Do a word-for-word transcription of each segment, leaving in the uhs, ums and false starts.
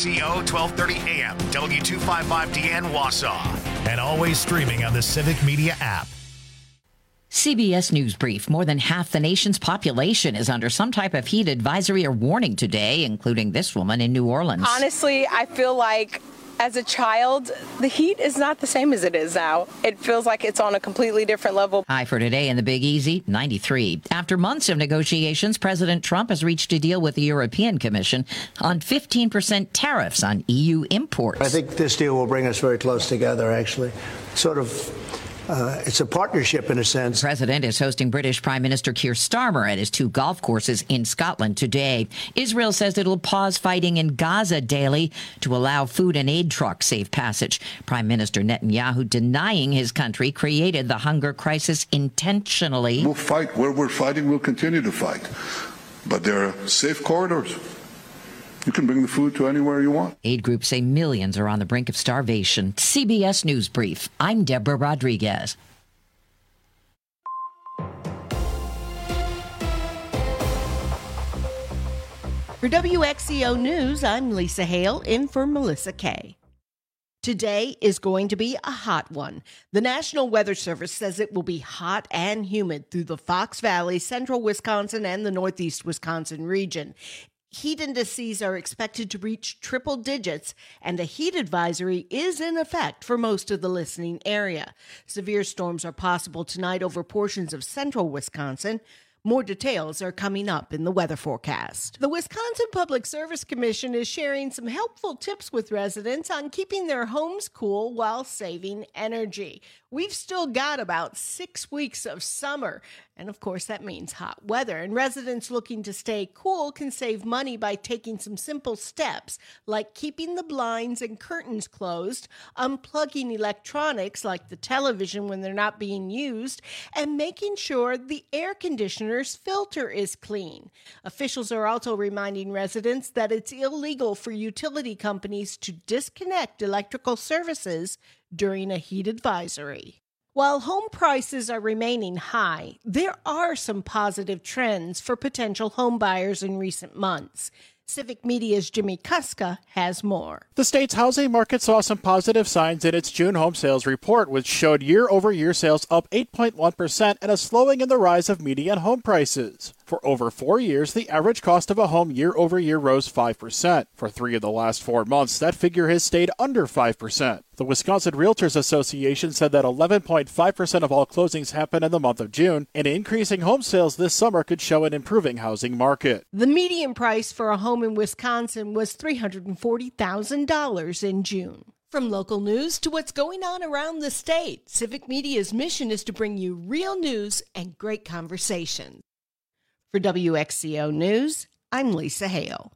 C O, twelve thirty A M, W two fifty-five D N Wausau. And always streaming on the Civic Media app. C B S News Brief. More than half the nation's population is under some type of heat advisory or warning today, including this woman in New Orleans. Honestly, I feel like as a child, the heat is not the same as it is now. It feels like it's on a completely different level. High for today in the Big Easy, ninety-three. After months of negotiations, President Trump has reached a deal with the European Commission on fifteen percent tariffs on E U imports. I think this deal will bring us very close together, actually. Sort of. Uh, it's a partnership in a sense. The president is hosting British Prime Minister Keir Starmer at his two golf courses in Scotland today. Israel says it'll pause fighting in Gaza daily to allow food and aid trucks safe passage. Prime Minister Netanyahu denying his country created the hunger crisis intentionally. We'll fight where we're fighting. We'll continue to fight. But there are safe corridors. You can bring the food to anywhere you want. Aid groups say millions are on the brink of starvation. C B S News Brief. I'm Deborah Rodriguez. For W X C O News, I'm Lisa Hale, in for Melissa Kay. Today is going to be a hot one. The National Weather Service says it will be hot and humid through the Fox Valley, central Wisconsin, and the northeast Wisconsin region. Heat indices are expected to reach triple digits, and a heat advisory is in effect for most of the listening area. Severe storms are possible tonight over portions of central Wisconsin. More details are coming up in the weather forecast. The Wisconsin Public Service Commission is sharing some helpful tips with residents on keeping their homes cool while saving energy. We've still got about six weeks of summer, and of course that means hot weather. And residents looking to stay cool can save money by taking some simple steps, like keeping the blinds and curtains closed, unplugging electronics like the television when they're not being used, and making sure the air conditioner's filter is clean. Officials are also reminding residents that it's illegal for utility companies to disconnect electrical services during a heat advisory. While home prices are remaining high, there are some positive trends for potential home buyers in recent months. Civic Media's Jimmy Kuska has more. The state's housing market saw some positive signs in its June home sales report, which showed year-over-year sales up eight point one percent and a slowing in the rise of median home prices. For over four years, the average cost of a home year-over-year rose five percent. For three of the last four months, that figure has stayed under five percent. The Wisconsin Realtors Association said that eleven point five percent of all closings happened in the month of June, and increasing home sales this summer could show an improving housing market. The median price for a home in Wisconsin was three hundred forty thousand dollars in June. From local news to what's going on around the state, Civic Media's mission is to bring you real news and great conversation. For W X C O News, I'm Lisa Hale.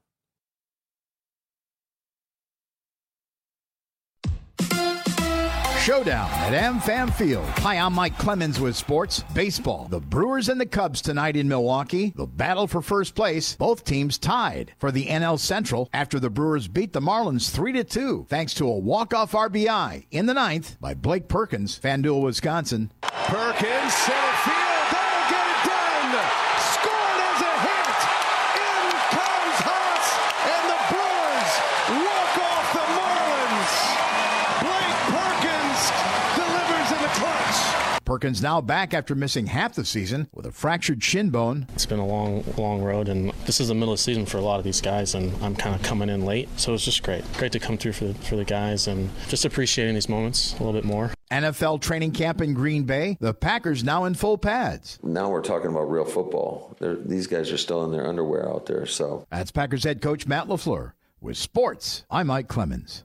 Showdown at AmFam Field. Hi, I'm Mike Clemens with sports. Baseball. The Brewers and the Cubs tonight in Milwaukee. The battle for first place. Both teams tied for the N L Central after the Brewers beat the Marlins three to two thanks to a walk-off R B I in the ninth by Blake Perkins, FanDuel, Wisconsin. Perkins, center field. That'll get it done. Scored as a hit. In comes Haas, and the Brewers walk off the Marlins. Blake Perkins delivers in the clutch. Perkins now back after missing half the season with a fractured shin bone. It's been a long, long road, and this is the middle of the season for a lot of these guys, and I'm kind of coming in late, so it's just great. Great to come through for the, for the guys and just appreciating these moments a little bit more. N F L training camp in Green Bay. The Packers now in full pads. Now we're talking about real football. They're, these guys are still in their underwear out there. So that's Packers head coach Matt LaFleur. With sports, I'm Mike Clemens.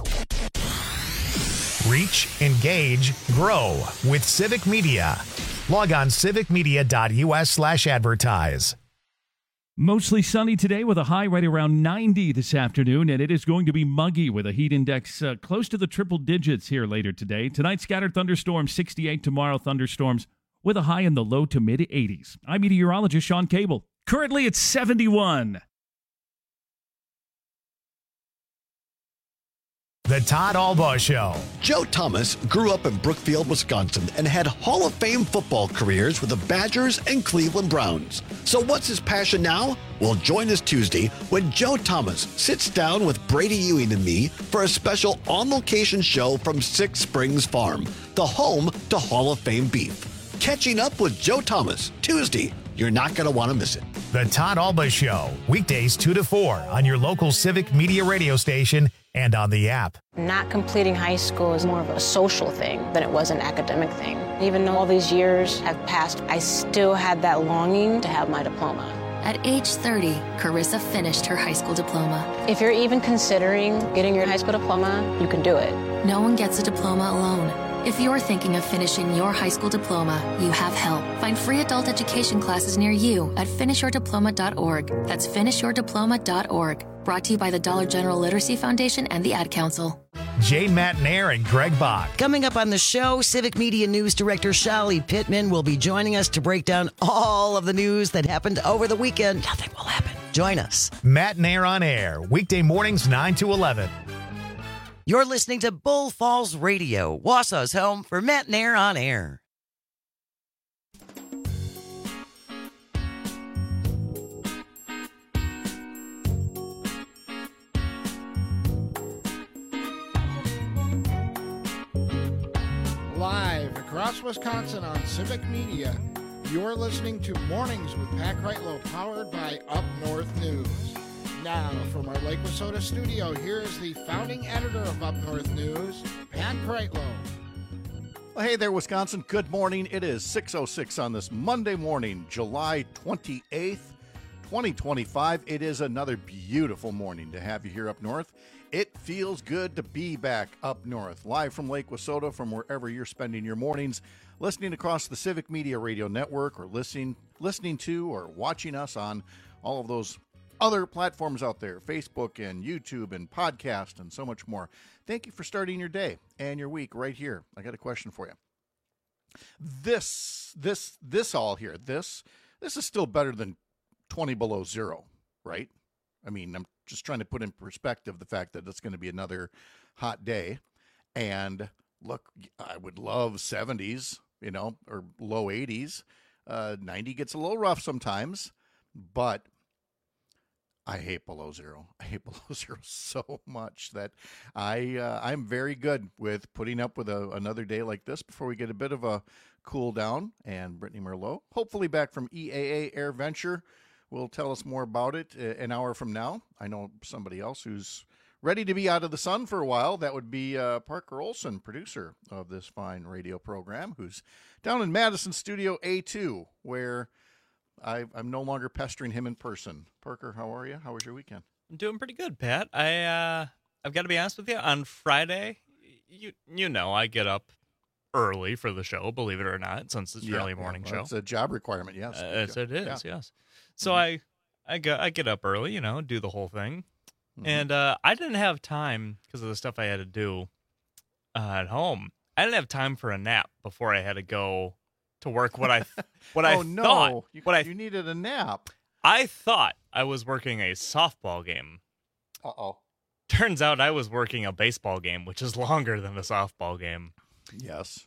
Reach, engage, grow with Civic Media. Log on civicmedia.us slash advertise. Mostly sunny today with a high right around ninety this afternoon, and it is going to be muggy with a heat index uh, close to the triple digits here later today. Tonight, scattered thunderstorms, sixty-eight. Tomorrow, thunderstorms with a high in the low to mid-eighties. I'm meteorologist Sean Cable. Currently, it's seventy-one. The Todd Albaugh Show. Joe Thomas grew up in Brookfield, Wisconsin, and had Hall of Fame football careers with the Badgers and Cleveland Browns. So what's his passion now? Well, join us Tuesday when Joe Thomas sits down with Brady Ewing and me for a special on-location show from Six Springs Farm, the home to Hall of Fame beef. Catching up with Joe Thomas, Tuesday. You're not going to want to miss it. The Todd Albaugh Show, weekdays two to four on your local Civic Media radio station and on the app. Not completing high school is more of a social thing than it was an academic thing. Even though all these years have passed, I still had that longing to have my diploma. At age thirty, Carissa finished her high school diploma. If you're even considering getting your high school diploma, you can do it. No one gets a diploma alone. If you're thinking of finishing your high school diploma, you have help. Find free adult education classes near you at finish your diploma dot org. That's finish your diploma dot org. Brought to you by the Dollar General Literacy Foundation and the Ad Council. Jay Matnair and Greg Bach. Coming up on the show, Civic Media News Director Shali Pittman will be joining us to break down all of the news that happened over the weekend. Nothing will happen. Join us. Matnair on air, weekday mornings nine to eleven. You're listening to Bull Falls Radio, Wausau's home for Matt Nair on air. Live across Wisconsin on Civic Media, you're listening to Mornings with Pat Kreitlow, powered by Up North News. Now, from our Lake Wissota studio, here is the founding editor of Up North News, Pat Kreitlow. Well, hey there, Wisconsin. Good morning. It is six oh six on this Monday morning, July twenty-eighth, twenty twenty-five. It is another beautiful morning to have you here up north. It feels good to be back up north, live from Lake Wissota, from wherever you're spending your mornings, listening across the Civic Media Radio Network, or listening, listening to or watching us on all of those other platforms out there, Facebook and YouTube and podcast and so much more. Thank you for starting your day and your week right here. I got a question for you. This, this, this all here, this, this is still better than twenty below zero, right? I mean, I'm just trying to put in perspective the fact that it's going to be another hot day. And look, I would love seventies, you know, or low eighties. Uh, ninety gets a little rough sometimes, but I hate below zero. I hate below zero so much that I, uh, I'm very good with putting up with a, another day like this before we get a bit of a cool down. And Brittany Merlot, hopefully back from E A A Air Venture, will tell us more about it an hour from now. I know somebody else who's ready to be out of the sun for a while. That would be uh, Parker Olson, producer of this fine radio program, who's down in Madison Studio A two, where I, I'm no longer pestering him in person. Parker, how are you? How was your weekend? I'm doing pretty good, Pat. I, uh, I've got to be honest with you. On Friday, you you know, I get up early for the show, believe it or not, since it's an yeah, early morning yeah, well, show. It's a job requirement, yes. Uh, yes, it is, yeah. yes. So mm-hmm. I, I, go, I get up early, you know, do the whole thing. Mm-hmm. And uh, I didn't have time, because of the stuff I had to do uh, at home, I didn't have time for a nap before I had to go to work. What I what I oh, no. thought you, what I you needed a nap. I thought I was working a softball game. Uh-oh. Turns out I was working a baseball game, which is longer than a softball game. Yes.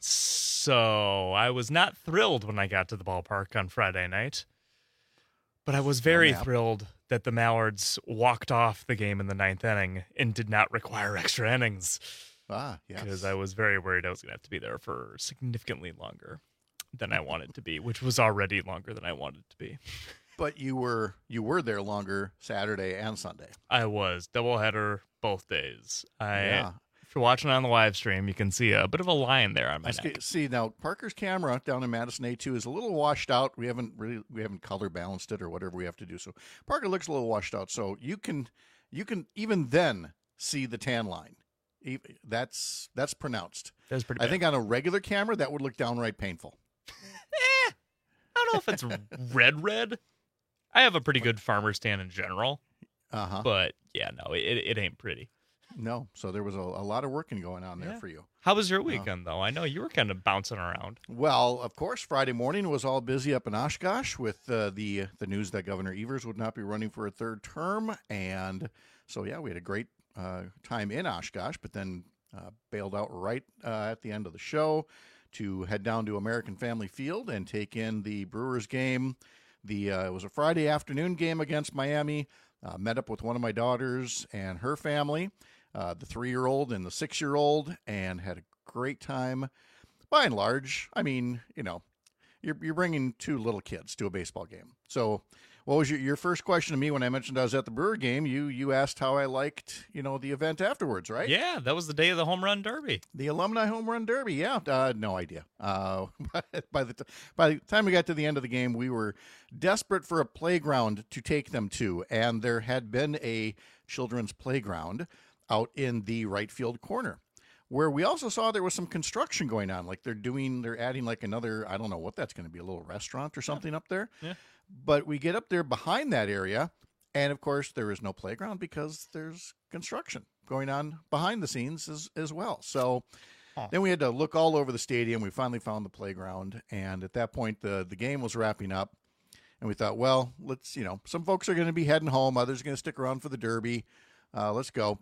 So I was not thrilled when I got to the ballpark on Friday night, but I was very no thrilled that the Mallards walked off the game in the ninth inning and did not require extra innings. Ah, yes. Because I was very worried I was going to have to be there for significantly longer than I wanted to be, which was already longer than I wanted to be. But you were you were there longer Saturday and Sunday. I was. Doubleheader both days. I, yeah. If you're watching on the live stream, you can see a bit of a line there on my I neck. See, now Parker's camera down in Madison A two is a little washed out. We haven't really we haven't color balanced it or whatever we have to do. So Parker looks a little washed out. So you can you can even then see the tan line. That's that's pronounced. That's pretty I bad. think on a regular camera that would look downright painful. eh, I don't know if it's red red. I have a pretty good farmer stand in general. Uh-huh. But yeah, no, it it ain't pretty. No, so there was a, a lot of working going on there yeah. for you. How was your weekend, uh, though? I know you were kind of bouncing around. Well, of course, Friday morning was all busy up in Oshkosh with uh, the the news that Governor Evers would not be running for a third term. And so, yeah, we had a great uh, time in Oshkosh, but then uh, bailed out right uh, at the end of the show to head down to American Family Field and take in the Brewers game. The uh, it was a Friday afternoon game against Miami. Uh, met up with one of my daughters and her family, uh, the three-year-old and the six-year-old, and had a great time. By and large, I mean, you know, you're you're bringing two little kids to a baseball game. So, what was your, your first question to me when I mentioned I was at the Brewer game? You you asked how I liked, you know, the event afterwards, right? Yeah, that was the day of the home run derby. The alumni home run derby. Yeah, uh, no idea. Uh, by the t- by the time we got to the end of the game, we were desperate for a playground to take them to, and there had been a children's playground out in the right field corner, where we also saw there was some construction going on. Like they're doing, they're adding like another, I don't know what that's going to be, a little restaurant or something yeah. up there. Yeah. But we get up there behind that area, and of course there is no playground because there's construction going on behind the scenes as, as well. So huh. then we had to look all over the stadium. We finally found the playground, and at that point the, the game was wrapping up, and we thought, well, let's, you know, some folks are going to be heading home. Others are going to stick around for the derby. Uh, let's go.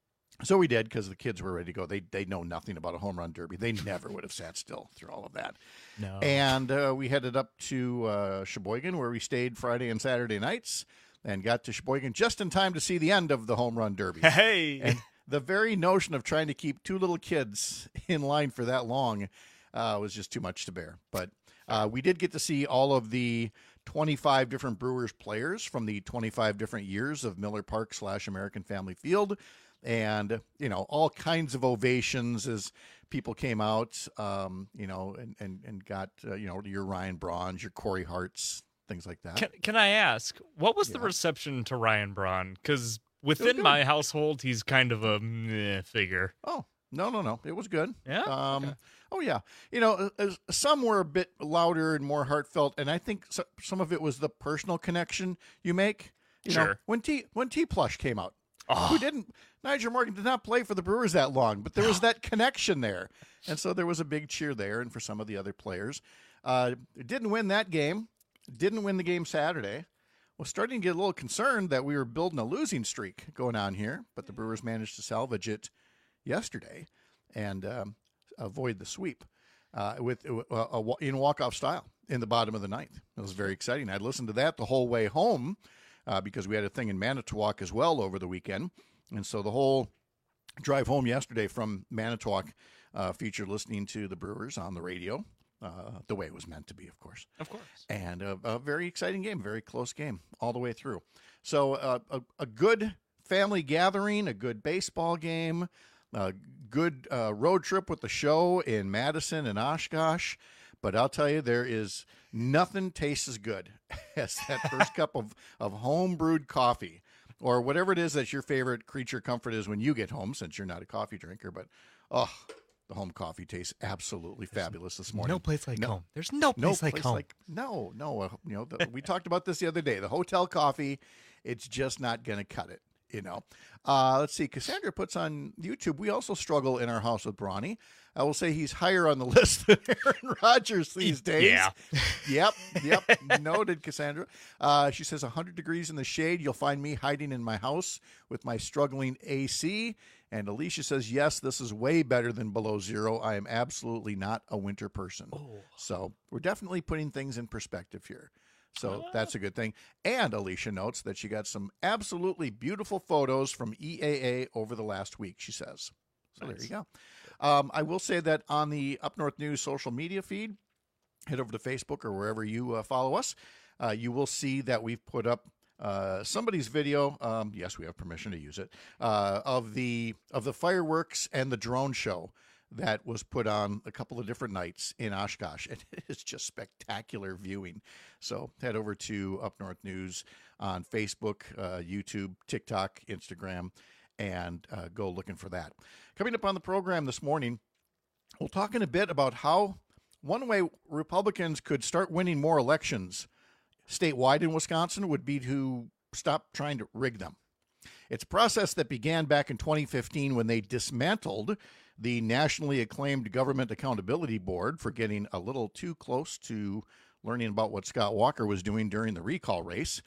So we did, because the kids were ready to go. They they know nothing about a home run derby. They never would have sat still through all of that. No. And uh, we headed up to uh, Sheboygan, where we stayed Friday and Saturday nights, and got to Sheboygan just in time to see the end of the home run derby. Hey! And the very notion of trying to keep two little kids in line for that long uh, was just too much to bear. But uh, we did get to see all of the twenty-five different Brewers players from the twenty-five different years of Miller Park slash American Family Field. And, you know, all kinds of ovations as people came out, um, you know, and, and, and got, uh, you know, your Ryan Braun's, your Corey Hart's, things like that. Can, can I ask, what was yeah. the reception to Ryan Braun? Because within my household, he's kind of a meh figure. Oh, no, no, no. It was good. Yeah? Um, okay. Oh, yeah. You know, uh, some were a bit louder and more heartfelt, and I think so, some of it was the personal connection you make. You sure. know, when T when T Plush came out, oh. who didn't? Nigel Morgan did not play for the Brewers that long, but there was that connection there. And so there was a big cheer there, and for some of the other players. Uh, didn't win that game. Didn't win the game Saturday. Was starting to get a little concerned that we were building a losing streak going on here, but the Brewers managed to salvage it yesterday and um, avoid the sweep uh, with uh, a, a, in walk-off style in the bottom of the ninth. It was very exciting. I listened to that the whole way home uh, because we had a thing in Manitowoc as well over the weekend. And so the whole drive home yesterday from Manitowoc uh, featured listening to the Brewers on the radio, uh, the way it was meant to be, of course. Of course. And a, a very exciting game, very close game all the way through. So uh, a, a good family gathering, a good baseball game, a good uh, road trip with the show in Madison and Oshkosh. But I'll tell you, there is nothing tastes as good as that first cup of, of home-brewed coffee. Or whatever it is that your favorite creature comfort is when you get home, since you're not a coffee drinker. But, oh, the home coffee tastes absolutely There's fabulous this morning. No place like no, home. There's no place, no like place home. Like, no, no. Uh, you know, the, we talked about this the other day. The hotel coffee, it's just not going to cut it, you know. Uh, let's see. Cassandra puts on YouTube, we also struggle in our house with Brawny. I will say he's higher on the list than Aaron Rodgers these days. Yeah. Yep. Yep. Noted, Cassandra. Uh, she says one hundred degrees in the shade. You'll find me hiding in my house with my struggling A C. And Alicia says, yes, this is way better than below zero. I am absolutely not a winter person. Oh. So we're definitely putting things in perspective here. So that's a good thing. And Alicia notes that she got some absolutely beautiful photos from E A A over the last week, she says. So nice. There you go. Um, I will say that on the Up North News social media feed, head over to Facebook or wherever you uh, follow us, uh, you will see that we've put up uh, somebody's video. Um, yes, we have permission to use it, uh, of the of the fireworks and the drone show that was put on a couple of different nights in Oshkosh. And it is just spectacular viewing. So head over to Up North News on Facebook, uh, YouTube, TikTok, Instagram, and uh, go looking for that. Coming up on the program this morning, we'll talk in a bit about how one way Republicans could start winning more elections statewide in Wisconsin would be to stop trying to rig them. It's a process that began back in twenty fifteen when they dismantled the nationally acclaimed Government Accountability Board for getting a little too close to learning about what Scott Walker was doing during the recall race.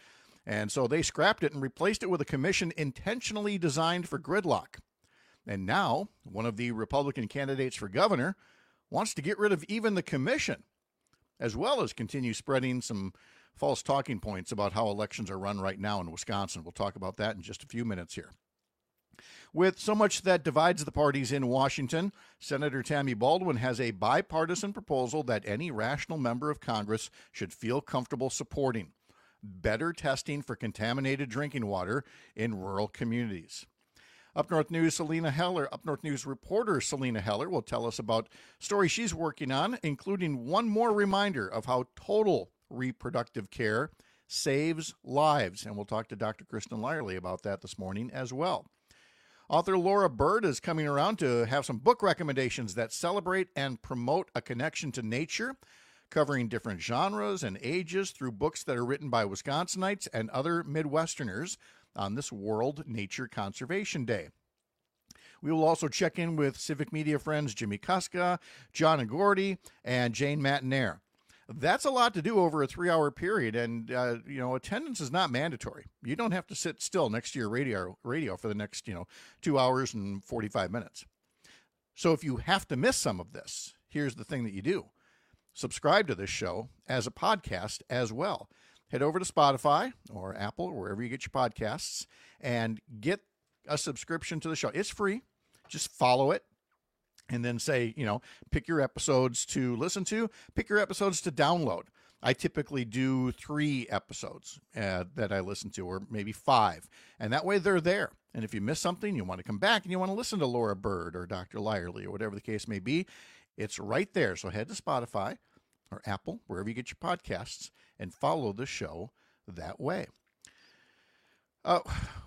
And so they scrapped it and replaced it with a commission intentionally designed for gridlock. And now, one of the Republican candidates for governor wants to get rid of even the commission, as well as continue spreading some false talking points about how elections are run right now in Wisconsin. We'll talk about that in just a few minutes here. With so much that divides the parties in Washington, Senator Tammy Baldwin has a bipartisan proposal that any rational member of Congress should feel comfortable supporting: better testing for contaminated drinking water in rural communities. Up North News, Selena Heller, Up North News reporter Selena Heller will tell us about stories she's working on, including one more reminder of how total reproductive care saves lives. And we'll talk to Doctor Kristen Lyerly about that this morning as well. Author Laura Bird is coming around to have some book recommendations that celebrate and promote a connection to nature, covering different genres and ages through books that are written by Wisconsinites and other Midwesterners on this World Nature Conservation Day. We will also check in with Civic Media friends Jimmy Kuska, John Agordy, and Jane Matinaire. That's a lot to do over a three-hour period, and uh, you know, attendance is not mandatory. You don't have to sit still next to your radio radio for the next, you know, two hours and forty-five minutes. So if you have to miss some of this, here's the thing that you do: subscribe to this show as a podcast as well. Head over to Spotify or Apple or wherever you get your podcasts and get a subscription to the show. It's free. Just follow it. And then say, you know, pick your episodes to listen to, pick your episodes to download. I typically do three episodes uh, that I listen to, or maybe five. And that way they're there. And if you miss something, you want to come back and you want to listen to Laura Bird or Doctor Lyerly or whatever the case may be, it's right there. So head to Spotify or Apple, wherever you get your podcasts, and follow the show that way. Uh,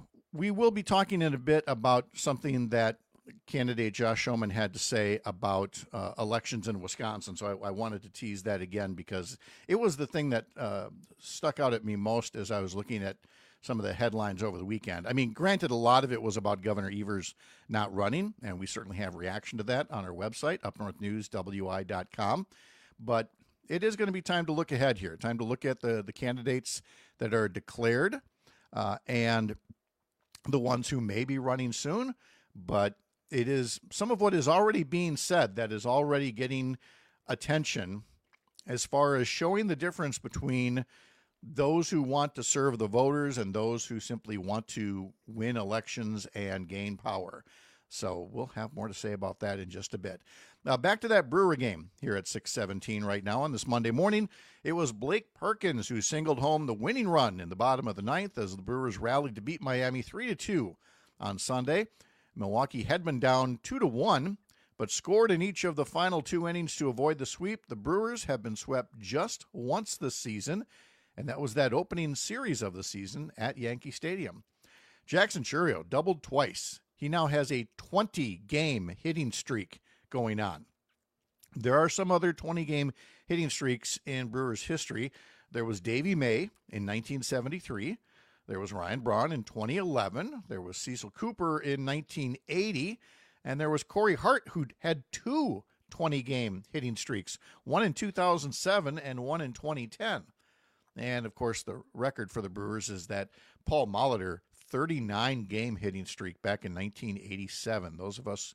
we will be talking in a bit about something that candidate Josh Schoemann had to say about uh, elections in Wisconsin. So I, I wanted to tease that again because it was the thing that uh, stuck out at me most as I was looking at some of the headlines over the weekend. I mean, granted, a lot of it was about Governor Evers not running, and we certainly have reaction to that on our website, up north news w i dot com. But it is going to be time to look ahead here, time to look at the, the candidates that are declared uh, and the ones who may be running soon. But it is some of what is already being said that is already getting attention as far as showing the difference between those who want to serve the voters and those who simply want to win elections and gain power. So we'll have more to say about that in just a bit. Now back to that Brewer game here at six seventeen right now on this Monday morning. It was Blake Perkins who singled home the winning run in the bottom of the ninth as the Brewers rallied to beat Miami three to two on Sunday. Milwaukee had been down two to one, but scored in each of the final two innings to avoid the sweep. The Brewers have been swept just once this season, and that was that opening series of the season at Yankee Stadium. Jackson Chourio doubled twice. He now has a twenty-game hitting streak going on. There are some other twenty-game hitting streaks in Brewers history. There was Davey May in nineteen seventy-three. There was Ryan Braun in twenty eleven. There was Cecil Cooper in nineteen eighty. And there was Corey Hart, who had two twenty-game hitting streaks, one in two thousand seven and one in twenty ten. And, of course, the record for the Brewers is that Paul Molitor thirty-nine-game hitting streak back in nineteen eighty-seven. Those of us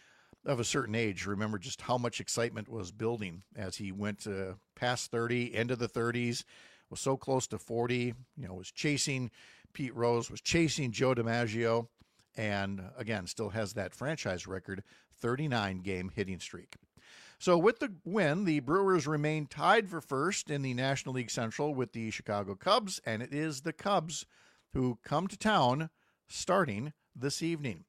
of a certain age remember just how much excitement was building as he went uh, past thirty, into the thirties, was so close to forty, you know, was chasing Pete Rose, was chasing Joe DiMaggio, and again, still has that franchise record, thirty-nine-game hitting streak. So with the win, the Brewers remain tied for first in the National League Central with the Chicago Cubs, and it is the Cubs who come to town starting this evening.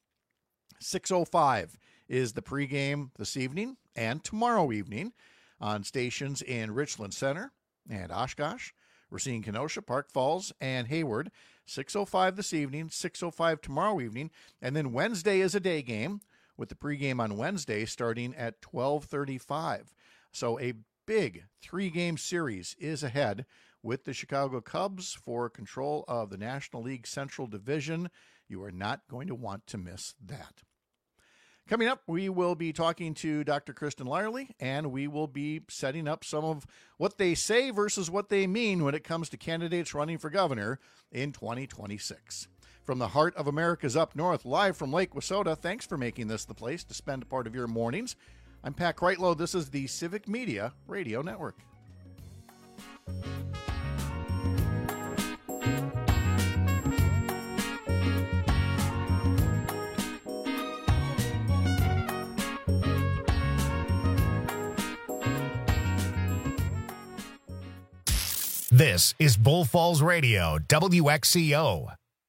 six oh five is the pregame this evening and tomorrow evening on stations in Richland Center and Oshkosh, Racine, Kenosha, Park Falls, and Hayward. six oh five this evening, six oh five tomorrow evening, and then Wednesday is a day game with the pregame on Wednesday starting at twelve thirty-five. So a big three-game series is ahead with the Chicago Cubs for control of the National League Central Division. You are not going to want to miss that. Coming up, we will be talking to Doctor Kristen Lyerly, and we will be setting up some of what they say versus what they mean when it comes to candidates running for governor in twenty twenty-six. From the heart of America's up north, live from Lake Wissota, thanks for making this the place to spend a part of your mornings. I'm Pat Kreitlow. This is the Civic Media Radio Network. This is Bull Falls Radio, W X C O.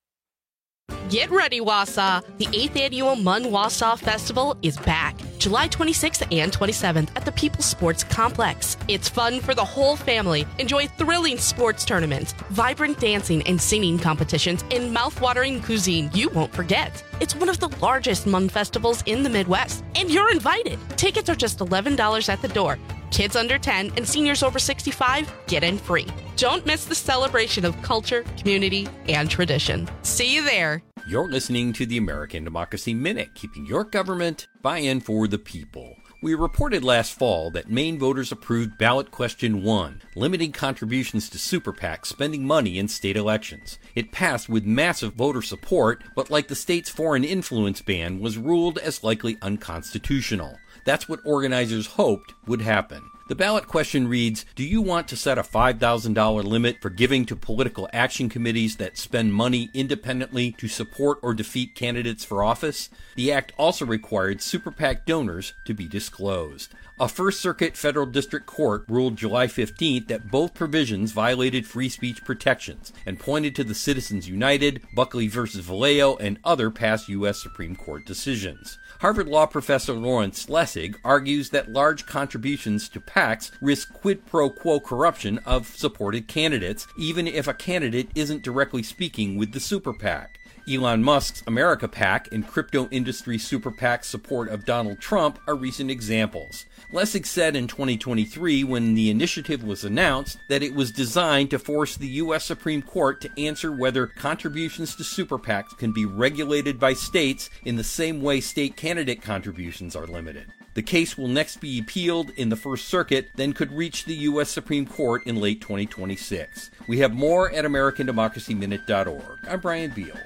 Get ready, Wausau. The eighth Annual Munn Wausau Festival is back July twenty-sixth and twenty-seventh at the People's Sports Complex. It's fun for the whole family. Enjoy thrilling sports tournaments, vibrant dancing and singing competitions, and mouth-watering cuisine you won't forget. It's one of the largest Munn festivals in the Midwest, and you're invited. Tickets are just eleven dollars at the door. Kids under ten and seniors over sixty-five get in free. Don't miss the celebration of culture, community, and tradition. See you there. You're listening to the American Democracy Minute, keeping your government buy-in for the people. We reported last fall that Maine voters approved ballot question one, limiting contributions to super PACs spending money in state elections. It passed with massive voter support, but like the state's foreign influence ban, was ruled as likely unconstitutional. That's what organizers hoped would happen. The ballot question reads, do you want to set a five thousand dollars limit for giving to political action committees that spend money independently to support or defeat candidates for office? The act also required super PAC donors to be disclosed. A First Circuit Federal District Court ruled July fifteenth that both provisions violated free speech protections and pointed to the Citizens United, Buckley versus Vallejo, and other past U S Supreme Court decisions. Harvard Law professor Lawrence Lessig argues that large contributions to PACs risk quid pro quo corruption of supported candidates, even if a candidate isn't directly speaking with the super PAC. Elon Musk's America PAC and crypto industry super PAC's support of Donald Trump are recent examples. Lessig said in twenty twenty-three, when the initiative was announced, that it was designed to force the U S Supreme Court to answer whether contributions to super PACs can be regulated by states in the same way state candidate contributions are limited. The case will next be appealed in the First Circuit, then could reach the U S Supreme Court in late twenty twenty-six. We have more at American Democracy Minute dot org. I'm Brian Beal.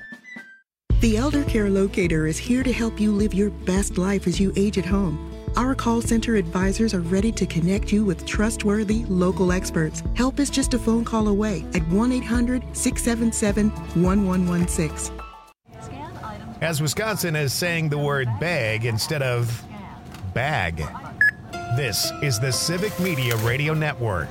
The Elder Care Locator is here to help you live your best life as you age at home. Our call center advisors are ready to connect you with trustworthy local experts. Help is just a phone call away at one eight hundred, six seven seven, one one one six. As Wisconsin is saying the word bag instead of bag. This is the Civic Media Radio Network.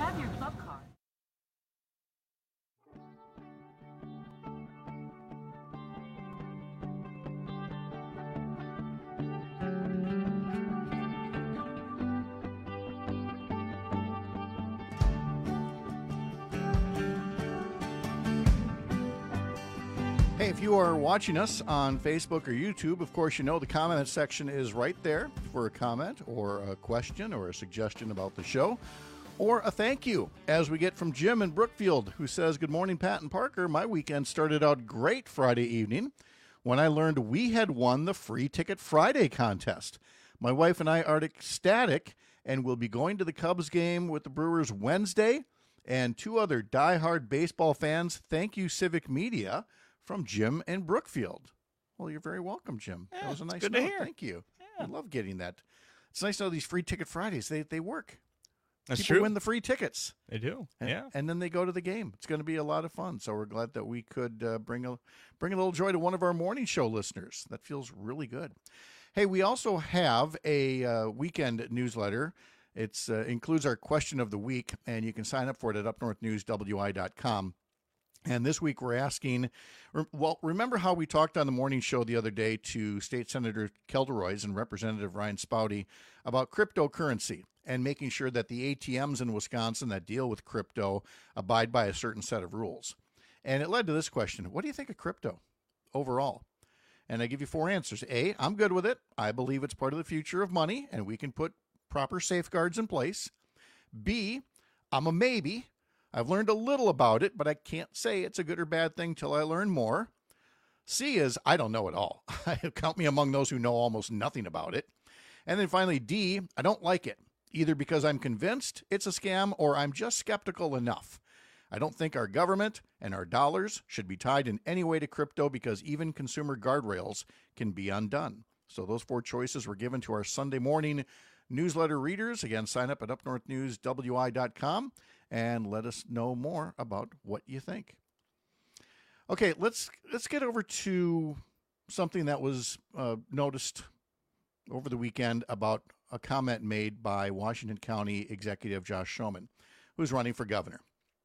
Hey, if you are watching us on Facebook or YouTube, of course, you know the comment section is right there for a comment or a question or a suggestion about the show or a thank you, as we get from Jim in Brookfield, who says, good morning, Pat and Parker. My weekend started out great Friday evening when I learned we had won the Free Ticket Friday contest. My wife and I are ecstatic and will be going to the Cubs game with the Brewers Wednesday. And two other diehard baseball fans, thank you, Civic Media, from Jim in Brookfield. Well, you're very welcome, Jim. Yeah, that was a nice good note. to hear. Thank you. Yeah. I love getting that. It's nice to know these Free Ticket Fridays. They they work. That's People true. win the free tickets. They do. And, yeah. And then they go to the game. It's going to be a lot of fun. So we're glad that we could uh, bring a bring a little joy to one of our morning show listeners. That feels really good. Hey, we also have a uh, weekend newsletter. It uh, includes our question of the week, and you can sign up for it at up north news w i dot com. And this week we're asking, well, remember how we talked on the morning show the other day to State Senator Kelderoys and Representative Ryan Spouty about cryptocurrency and making sure that the A T Ms in Wisconsin that deal with crypto abide by a certain set of rules. And it led to this question: what do you think of crypto overall? And I give you four answers. A, I'm good with it. I believe it's part of the future of money, and we can put proper safeguards in place. B, I'm a maybe. I've learned a little about it, but I can't say it's a good or bad thing till I learn more. C is, I don't know at all. Count me among those who know almost nothing about it. And then finally, D, I don't like it, either because I'm convinced it's a scam or I'm just skeptical enough. I don't think our government and our dollars should be tied in any way to crypto because even consumer guardrails can be undone. So those four choices were given to our Sunday morning newsletter readers. Again, sign up at up north news w i dot com and let us know more about what you think. Okay, let's let's get over to something that was uh, noticed over the weekend about a comment made by Washington County Executive Josh Schoemann, who's running for governor.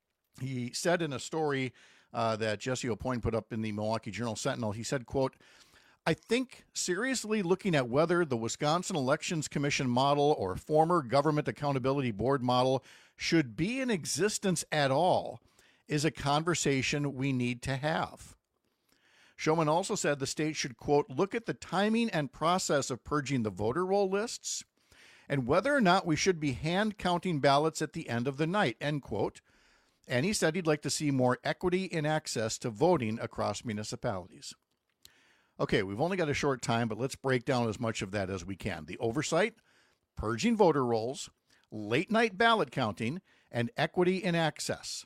He said in a story uh, that Jesse Aupoint put up in the Milwaukee Journal-Sentinel, he said, quote, I think seriously looking at whether the Wisconsin Elections Commission model or former Government Accountability Board model should be in existence at all is a conversation we need to have. Schoemann also said the state should, quote, look at the timing and process of purging the voter roll lists and whether or not we should be hand counting ballots at the end of the night, end quote. And he said he'd like to see more equity in access to voting across municipalities. Okay, we've only got a short time, but let's break down as much of that as we can. The oversight, purging voter rolls, late night ballot counting, and equity in access.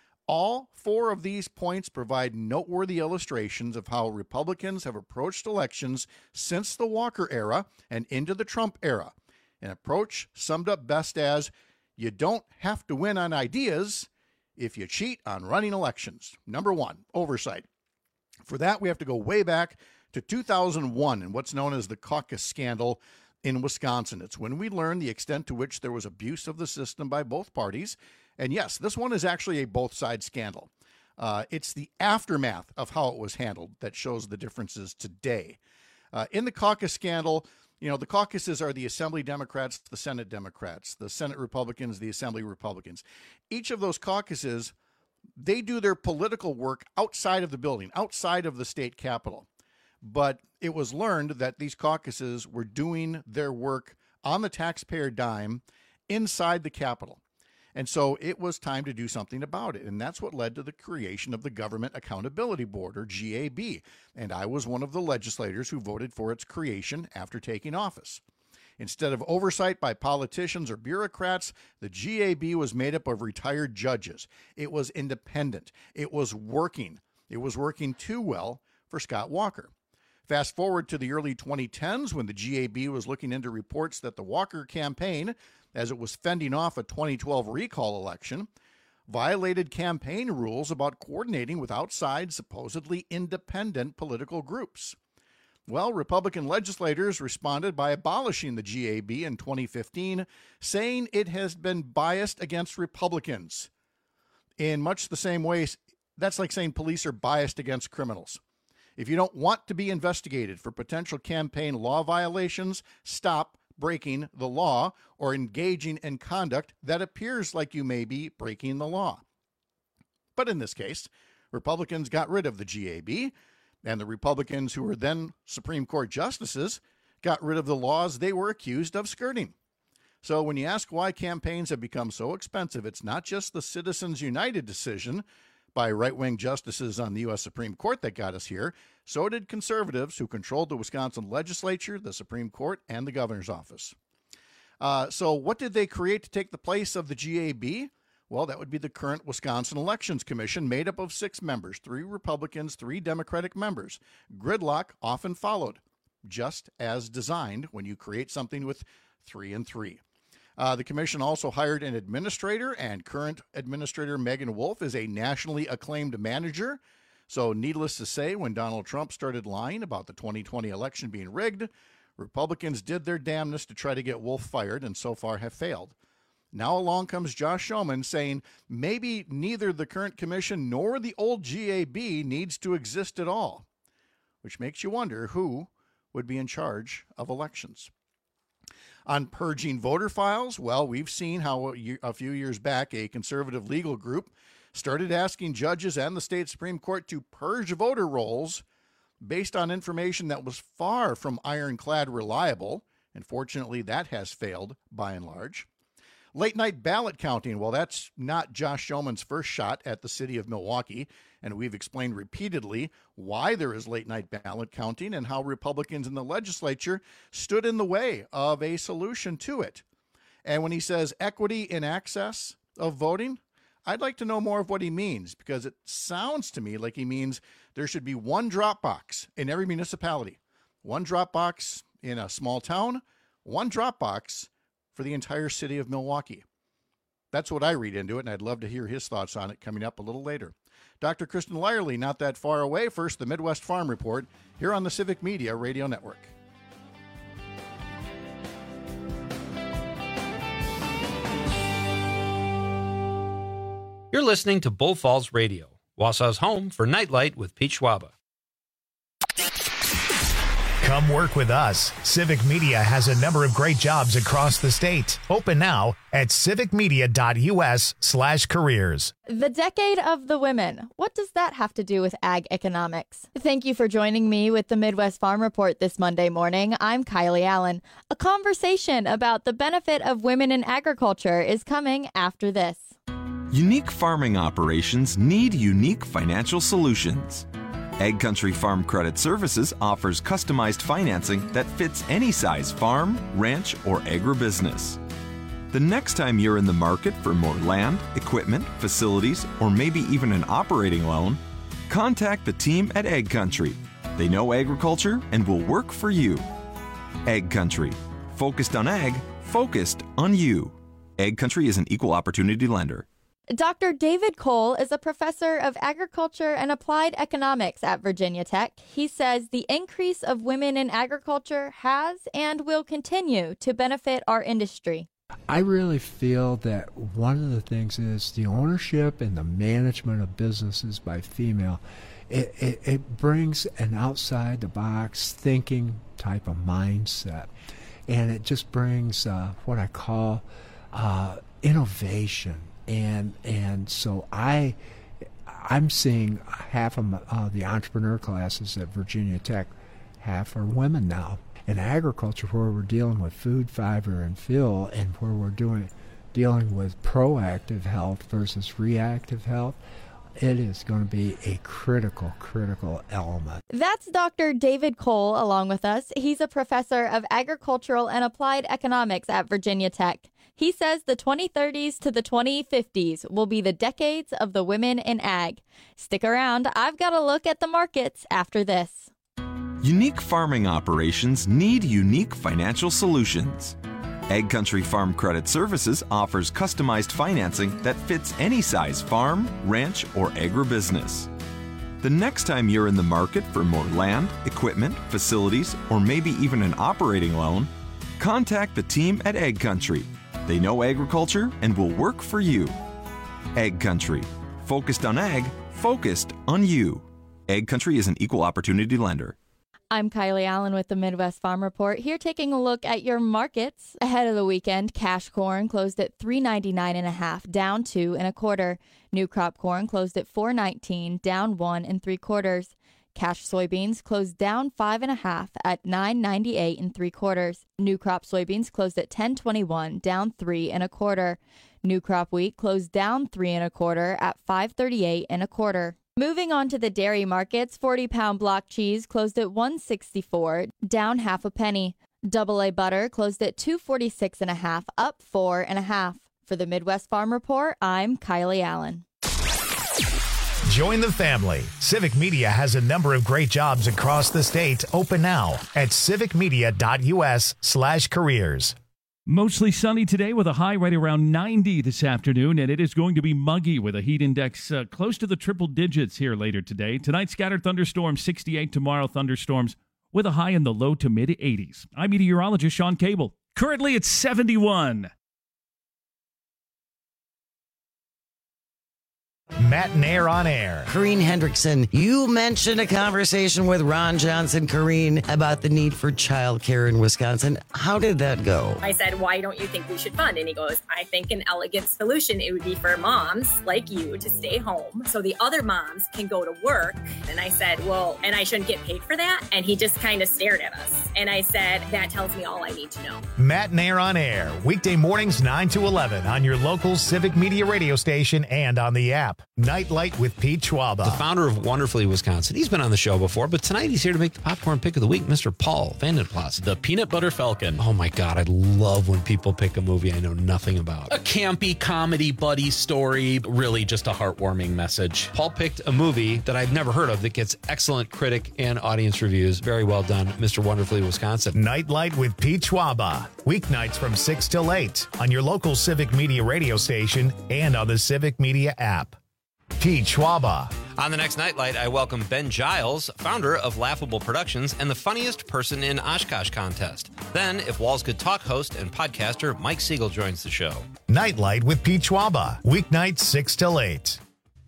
All four of these points provide noteworthy illustrations of how Republicans have approached elections since the Walker era and into the Trump era. An approach summed up best as, you don't have to win on ideas if you cheat on running elections. Number one, oversight. For that, we have to go way back to two thousand one and what's known as the caucus scandal in Wisconsin. It's when we learned the extent to which there was abuse of the system by both parties. And yes, this one is actually a both sides scandal. Uh, it's the aftermath of how it was handled that shows the differences today. Uh, in the caucus scandal, you know, the caucuses are the Assembly Democrats, the Senate Democrats, the Senate Republicans, the Assembly Republicans. Each of those caucuses, they do their political work outside of the building, outside of the state capitol. But it was learned that these caucuses were doing their work on the taxpayer dime inside the capitol. And so it was time to do something about it. And that's what led to the creation of the Government Accountability Board, or G A B. And I was one of the legislators who voted for its creation after taking office. Instead of oversight by politicians or bureaucrats, the G A B was made up of retired judges. It was independent. It was working. It was working too well for Scott Walker. Fast forward to the early twenty tens when the G A B was looking into reports that the Walker campaign, as it was fending off a twenty twelve recall election, violated campaign rules about coordinating with outside, supposedly independent political groups. Well, Republican legislators responded by abolishing the G A B in twenty fifteen, saying it has been biased against Republicans. In much the same way, that's like saying police are biased against criminals. If you don't want to be investigated for potential campaign law violations, stop breaking the law or engaging in conduct that appears like you may be breaking the law. But in this case, Republicans got rid of the G A B, and the Republicans who were then Supreme Court justices got rid of the laws they were accused of skirting. So when you ask why campaigns have become so expensive, it's not just the Citizens United decision by right-wing justices on the U S Supreme Court that got us here. So did conservatives who controlled the Wisconsin legislature, the Supreme Court, and the governor's office. Uh, so what did they create to take the place of the G A B? Well, that would be the current Wisconsin Elections Commission, made up of six members, three Republicans, three Democratic members. Gridlock often followed, just as designed when you create something with three and three. Uh, the commission also hired an administrator, and current administrator Megan Wolf is a nationally acclaimed manager. So needless to say, when Donald Trump started lying about the twenty twenty election being rigged, Republicans did their damnedest to try to get Wolf fired and so far have failed. Now along comes Josh Schoemann saying maybe neither the current commission nor the old G A B needs to exist at all, which makes you wonder who would be in charge of elections. On purging voter files, well, we've seen how a few years back a conservative legal group started asking judges and the state Supreme Court to purge voter rolls based on information that was far from ironclad reliable, and fortunately that has failed by and large. Late night ballot counting. Well, that's not Josh Schoman's first shot at the city of Milwaukee, and we've explained repeatedly why there is late night ballot counting and how Republicans in the legislature stood in the way of a solution to it. And when he says equity in access of voting, I'd like to know more of what he means, because it sounds to me like he means there should be one drop box in every municipality, one drop box in a small town, one drop box for the entire city of Milwaukee. That's what I read into it, and I'd love to hear his thoughts on it coming up a little later. Doctor Kristen Lyerly, not that far away. First, the Midwest Farm Report here on the Civic Media Radio Network. You're listening to Bull Falls Radio, Wausau's home for Nightlight with Pete Schwaba. Come work with us. Civic Media has a number of great jobs across the state. Open now at civicmedia.us slash careers. The Decade of the Women. What does that have to do with ag economics? Thank you for joining me with the Midwest Farm Report this Monday morning. I'm Kylie Allen. A conversation about the benefit of women in agriculture is coming after this. Unique farming operations need unique financial solutions. Ag Country Farm Credit Services offers customized financing that fits any size farm, ranch, or agribusiness. The next time you're in the market for more land, equipment, facilities, or maybe even an operating loan, contact the team at Ag Country. They know agriculture and will work for you. Ag Country. Focused on ag, focused on you. Ag Country is an equal opportunity lender. Doctor David Cole is a professor of agriculture and applied economics at Virginia Tech. He says the increase of women in agriculture has and will continue to benefit our industry. I really feel that one of the things is the ownership and the management of businesses by female. It, it, it brings an outside-the-box thinking type of mindset, and it just brings uh, what I call uh, innovation. And and so I, I'm seeing half of uh, the entrepreneur classes at Virginia Tech, half are women now. In agriculture, where we're dealing with food, fiber, and fuel, and where we're doing dealing with proactive health versus reactive health, it is going to be a critical, critical element. That's Doctor David Cole along with us. He's a professor of agricultural and applied economics at Virginia Tech. He says the twenty thirties to the twenty fifties will be the decades of the women in ag. Stick around. I've got a look at the markets after this. Unique farming operations need unique financial solutions. Ag Country Farm Credit Services offers customized financing that fits any size farm, ranch, or agribusiness. The next time you're in the market for more land, equipment, facilities, or maybe even an operating loan, contact the team at Ag Country. They know agriculture and will work for you. Ag Country. Focused on ag, focused on you. Ag Country is an equal opportunity lender. I'm Kylie Allen with the Midwest Farm Report, here taking a look at your markets. Ahead of the weekend, cash corn closed at three ninety-nine and a half, down two and a quarter. New crop corn closed at four nineteen, down one and three quarters. Cash soybeans closed down five and a half at nine ninety-eight and three quarters. New crop soybeans closed at ten twenty-one, down three and a quarter. New crop wheat closed down three and a quarter at five thirty-eight and a quarter. Moving on to the dairy markets, forty pound block cheese closed at one sixty-four, down half a penny. Double A butter closed at two forty-six and a half, up four and a half. For the Midwest Farm Report, I'm Kylie Allen. Join the family. Civic Media has a number of great jobs across the state. Open now at civicmedia.us slash careers. Mostly sunny today with a high right around ninety this afternoon, and it is going to be muggy with a heat index uh, close to the triple digits here later today. Tonight, scattered thunderstorms, sixty-eight. Tomorrow, thunderstorms with a high in the low to mid eighties. I'm meteorologist Sean Cable. Currently, it's seventy-one. Matt Nair on Air. Corrine Hendrickson, you mentioned a conversation with Ron Johnson, Corrine, about the need for childcare in Wisconsin. How did that go? I said, why don't you think we should fund? And he goes, I think an elegant solution, it would be for moms like you to stay home so the other moms can go to work. And I said, well, and I shouldn't get paid for that? And he just kind of stared at us. And I said, that tells me all I need to know. Matt Nair on Air, weekday mornings nine to eleven on your local Civic Media radio station and on the app. Nightlight with Pete Schwaba. The founder of Wonderfully Wisconsin. He's been on the show before, but tonight he's here to make the popcorn pick of the week, Mister Paul Vandenplas. The Peanut Butter Falcon. Oh my God, I love when people pick a movie I know nothing about. A campy comedy buddy story, really just a heartwarming message. Paul picked a movie that I've never heard of that gets excellent critic and audience reviews. Very well done, Mister Wonderfully Wisconsin. Nightlight with Pete Schwaba. Weeknights from six till eight on your local Civic Media radio station and on the Civic Media app. Pete Schwaba. On the next Nightlight, I welcome Ben Giles, founder of Laughable Productions and the Funniest Person in Oshkosh contest. Then, If Walls Could Talk host and podcaster Mike Siegel joins the show. Nightlight with Pete Schwaba. Weeknights six till eight.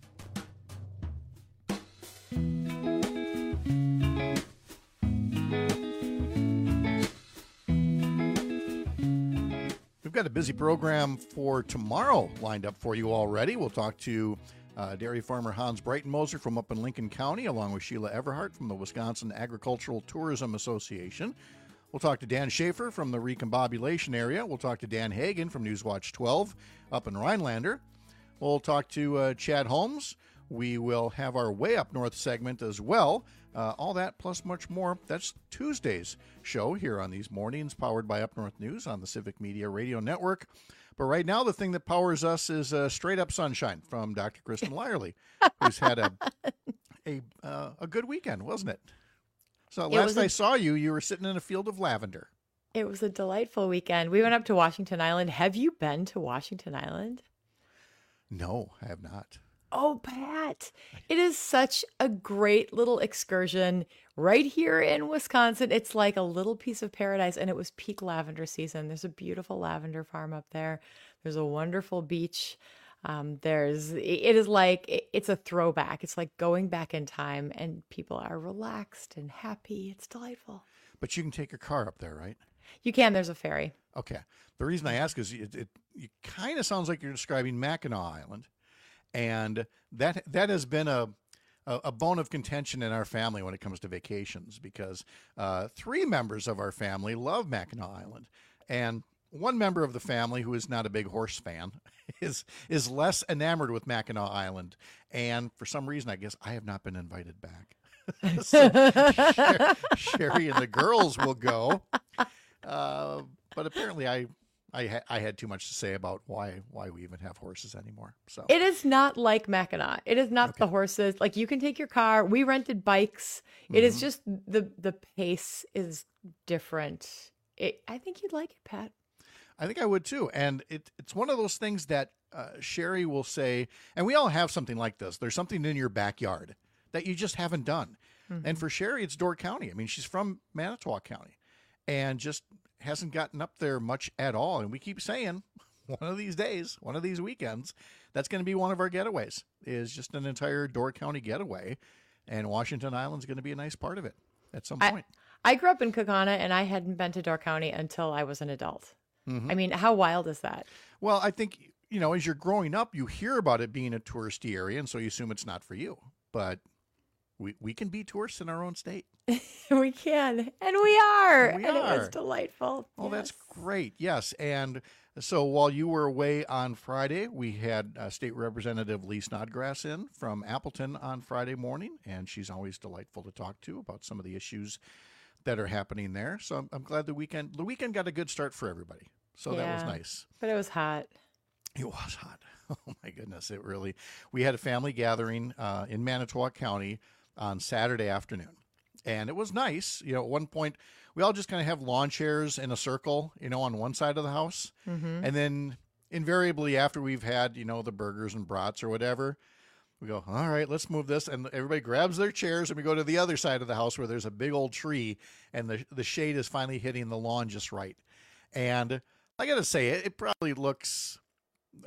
We've got a busy program for tomorrow lined up for you already. We'll talk to uh, dairy farmer Hans Breitenmoser from up in Lincoln County, along with Sheila Everhart from the Wisconsin Agricultural Tourism Association. We'll talk to Dan Schaefer from the Recombobulation area. We'll talk to Dan Hagan from Newswatch twelve up in Rhinelander. We'll talk to uh, Chad Holmes. We will have our Way Up North segment as well. Uh, all that plus much more. That's Tuesday's show here on these mornings, powered by Up North News on the Civic Media Radio Network. But right now, the thing that powers us is uh, Straight Up Sunshine from Doctor Kristen Lyerly, who's had a a uh, a good weekend, wasn't it? So It last was a- I saw you, you were sitting in a field of lavender. It was a delightful weekend. We went up to Washington Island. Have you been to Washington Island? No, I have not. Oh, Pat, it is such a great little excursion right here in Wisconsin. It's like a little piece of paradise, and it was peak lavender season. There's a beautiful lavender farm up there. There's a wonderful beach. Um, there's, it is like, it- it's a throwback. It's like going back in time, and people are relaxed and happy. It's delightful. But you can take your car up there, right? You can. There's a ferry. Okay. The reason I ask is it, it, it kind of sounds like you're describing Mackinac Island. And that that has been a, a a bone of contention in our family when it comes to vacations, because uh, three members of our family love Mackinac Island, and one member of the family, who is not a big horse fan, is is less enamored with Mackinac Island, and for some reason, I guess I have not been invited back. So Sher- Sherry and the girls will go, uh, but apparently I. I, ha- I had too much to say about why why we even have horses anymore. So It is not like Mackinac. It is not the horses. Like, you can take your car. We rented bikes. It is Mhm. just the the pace is different. It, I think you'd like it, Pat. I think I would too. And it, it's one of those things that uh, Sherry will say, and we all have something like this. There's something in your backyard that you just haven't done. Mhm. And for Sherry, it's Door County. I mean, she's from Manitowoc County and just hasn't gotten up there much at all. And we keep saying, one of these days, one of these weekends, that's going to be one of our getaways, is just an entire Door County getaway. And Washington Island's going to be a nice part of it at some point. I, I grew up in Kaukauna, and I hadn't been to Door County until I was an adult. Mhm. I mean, how wild is that? Well, I think, you know, as you're growing up, you hear about it being a touristy area, and so you assume it's not for you. But we we can be tourists in our own state. We can, and we are. We and it was are. delightful. Oh, that's great. Yes. And so while you were away on Friday, we had uh, State Representative Lee Snodgrass in from Appleton on Friday morning, and she's always delightful to talk to about some of the issues that are happening there. So I'm, I'm glad the weekend the weekend got a good start for everybody. So that was Yeah. nice. But it was hot. It was hot. Oh my goodness, it really. We had a family gathering uh, in Manitowoc County on Saturday afternoon, and it was nice. You know, at one point, we all just kind of have lawn chairs in a circle, you know, on one side of the house, Mhm. and then invariably after we've had, you know, the burgers and brats or whatever, we go, all right, let's move this, and everybody grabs their chairs, and we go to the other side of the house where there's a big old tree, and the the shade is finally hitting the lawn just right. And I got to say, it, it probably looks. Uh,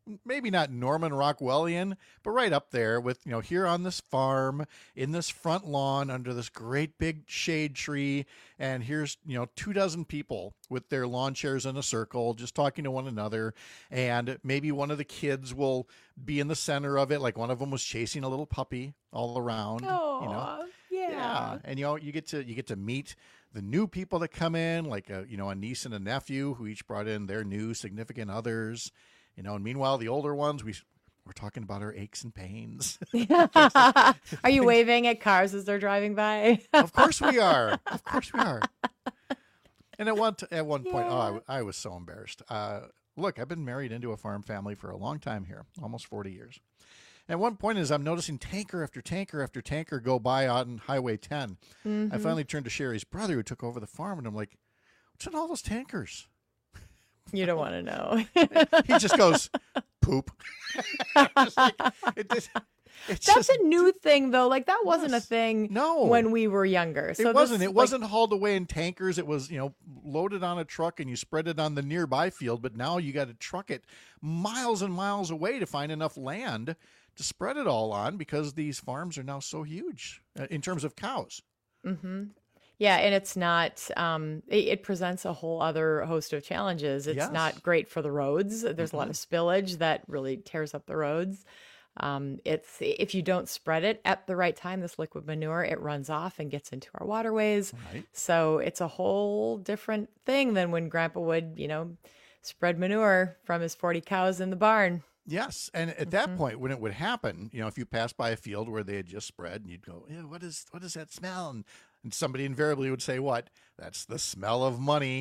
maybe not Norman Rockwellian, but right up there with, you know, here on this farm, in this front lawn, under this great big shade tree. And here's, you know, two dozen people with their lawn chairs in a circle, just talking to one another. And maybe one of the kids will be in the center of it. Like one of them was chasing a little puppy all around, Oh, you know. yeah. Yeah. And, you know, you get to, you get to meet the new people that come in, like a, you know, a niece and a nephew who each brought in their new significant others. You know, and meanwhile, the older ones, we, we're talking about our aches and pains. Are you waving at cars as they're driving by? Of course we are. Of course we are. And at one, t- at one point, oh, I, I was so embarrassed. Uh, look, I've been married into a farm family for a long time here, almost forty years. At one point, as I'm noticing tanker after tanker after tanker go by on Highway ten, Mhm. I finally turned to Sherry's brother who took over the farm, and I'm like, what's in all those tankers? You don't want to know. He just goes, poop. Just like, it just, it's That's just, a new thing, though. Like, that wasn't a thing No. when we were younger. So it wasn't. this, It like- wasn't hauled away in tankers. It was, you know, loaded on a truck and you spread it on the nearby field. But now you got to truck it miles and miles away to find enough land to spread it all on, because these farms are now so huge uh, in terms of cows. Mm-hmm. Yeah, and it's not, um, it, it presents a whole other host of challenges. It's Yes. not great for the roads. There's a lot of spillage that really tears up the roads. Um, it's if you don't spread it at the right time, this liquid manure, it runs off and gets into our waterways. Right. So it's a whole different thing than when Grandpa would, you know, spread manure from his forty cows in the barn. Yes, and at that point, when it would happen, you know, if you passed by a field where they had just spread, and you'd go, "Yeah, what is what is that smell?" And, and somebody invariably would say, "What? That's the smell of money."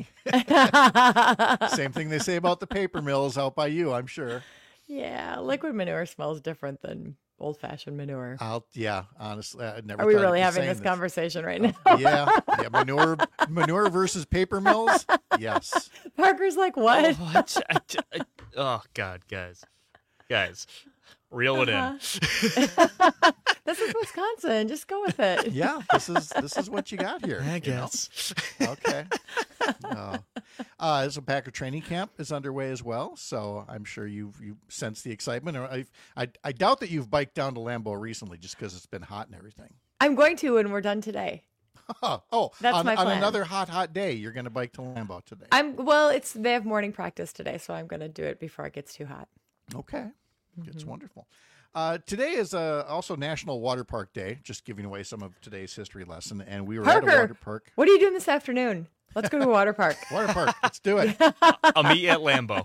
Same thing they say about the paper mills out by you, I'm sure. Yeah, liquid manure smells different than old-fashioned manure. I'll yeah, honestly, I never. Are we thought I'd really be having saying this conversation right now? yeah, yeah, manure, manure versus paper mills. Yes. Parker's like, what? Oh, what? I, I, oh God, guys, guys, reel it in. This is Wisconsin. Just go with it. Yeah, this is this is what you got here. I you know? guess. Okay. Oh. Uh, so Packer training camp is underway as well, so I'm sure you you sense the excitement. Or I, I I doubt that you've biked down to Lambeau recently, just because it's been hot and everything. I'm going to when we're done today. oh, That's on, my on plan. another hot hot day, you're going to bike to Lambeau today. I'm well. It's they have morning practice today, so I'm going to do it before it gets too hot. Okay, it's Mm-hmm. wonderful. Uh, today is uh, also National Water Park Day. Just giving away some of today's history lesson, and we were at a Parker, water park. what are you doing this afternoon? Let's go to a water park. Water park, let's do it. I'll meet you at Lambeau.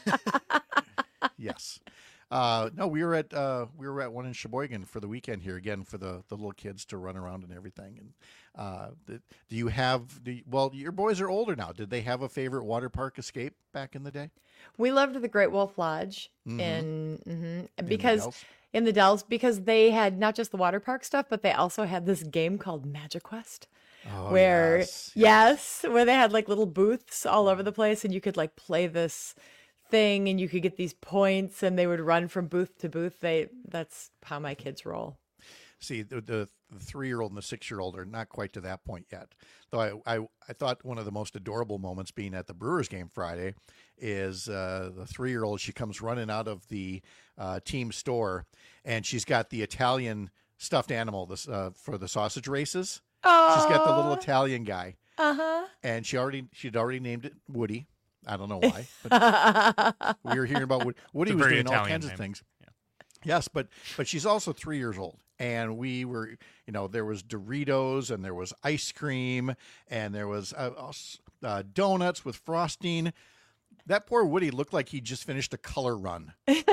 Yes. Uh, no, we were at uh, we were at one in Sheboygan for the weekend here again for the, the little kids to run around and everything. And uh, the, do you have? Do you, well, your boys are older now. Did they have a favorite water park escape back in the day? We loved the Great Wolf Lodge Mhm. in mhm, the because Dells? in the Dells because they had not just the water park stuff, but they also had this game called Magic Quest. Oh, where yes, yes, where they had like little booths all over the place, and you could like play this thing, and you could get these points, and they would run from booth to booth. They that's how my kids roll. See, the, the, the three-year-old and the six-year-old are not quite to that point yet. Though I, I, I thought one of the most adorable moments being at the Brewers game Friday is uh, the three-year-old, she comes running out of the uh, team store, and she's got the Italian stuffed animal this, uh, for the sausage races. She's got the little Italian guy. Uh-huh. And she already she'd already named it Woody. I don't know why, but we were hearing about Woody. Woody It's a was very doing all Italian kinds name. of things. Yes, but but she's also three years old, and we were, you know, there was Doritos, and there was ice cream, and there was uh, uh, donuts with frosting. That poor Woody looked like he just finished a color run.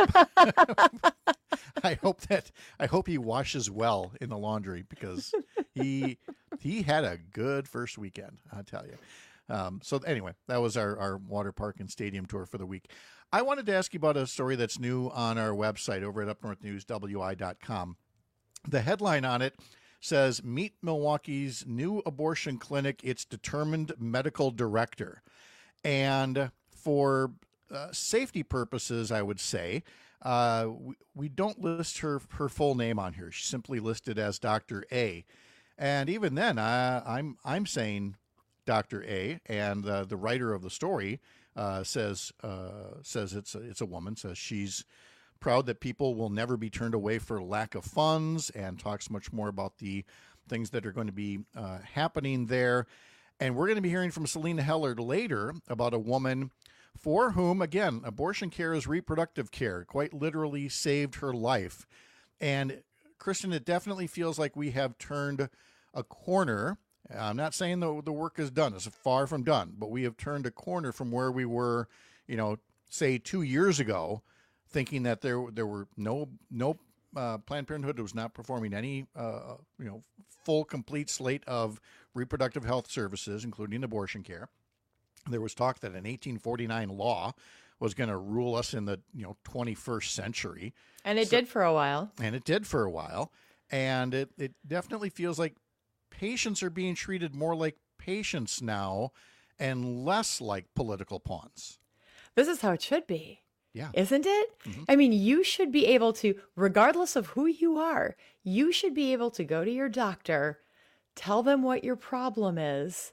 I hope that I hope he washes well in the laundry, because he he had a good first weekend, I tell you. Um, so anyway, that was our, our water park and stadium tour for the week. I wanted to ask you about a story that's new on our website over at up north news w i dot com. The headline on it says, "Meet Milwaukee's new abortion clinic, its determined medical director." And for uh, safety purposes, I would say, uh, we, we don't list her her full name on here. She's simply listed as Doctor A. And even then, I, I'm I'm saying Doctor A, and uh, the writer of the story uh, says uh, says it's a, it's a woman. Says she's proud that people will never be turned away for lack of funds, and talks much more about the things that are going to be uh, happening there. And we're going to be hearing from Selena Heller later about a woman for whom, again, abortion care is reproductive care, quite literally saved her life. And Kristen, it definitely feels like we have turned a corner. I'm not saying the, the work is done. It's far from done, but we have turned a corner from where we were, you know, say two years ago, thinking that there there were no no uh, Planned Parenthood was not performing any uh, you know full complete slate of reproductive health services, including abortion care. There was talk that an eighteen forty-nine law was going to rule us in the you know twenty-first century, and it so, did for a while. And it did for a while, and it it definitely feels like patients are being treated more like patients now, and less like political pawns. This is how it should be. Yeah. Isn't it? Mm-hmm. I mean, you should be able to, regardless of who you are, you should be able to go to your doctor, tell them what your problem is,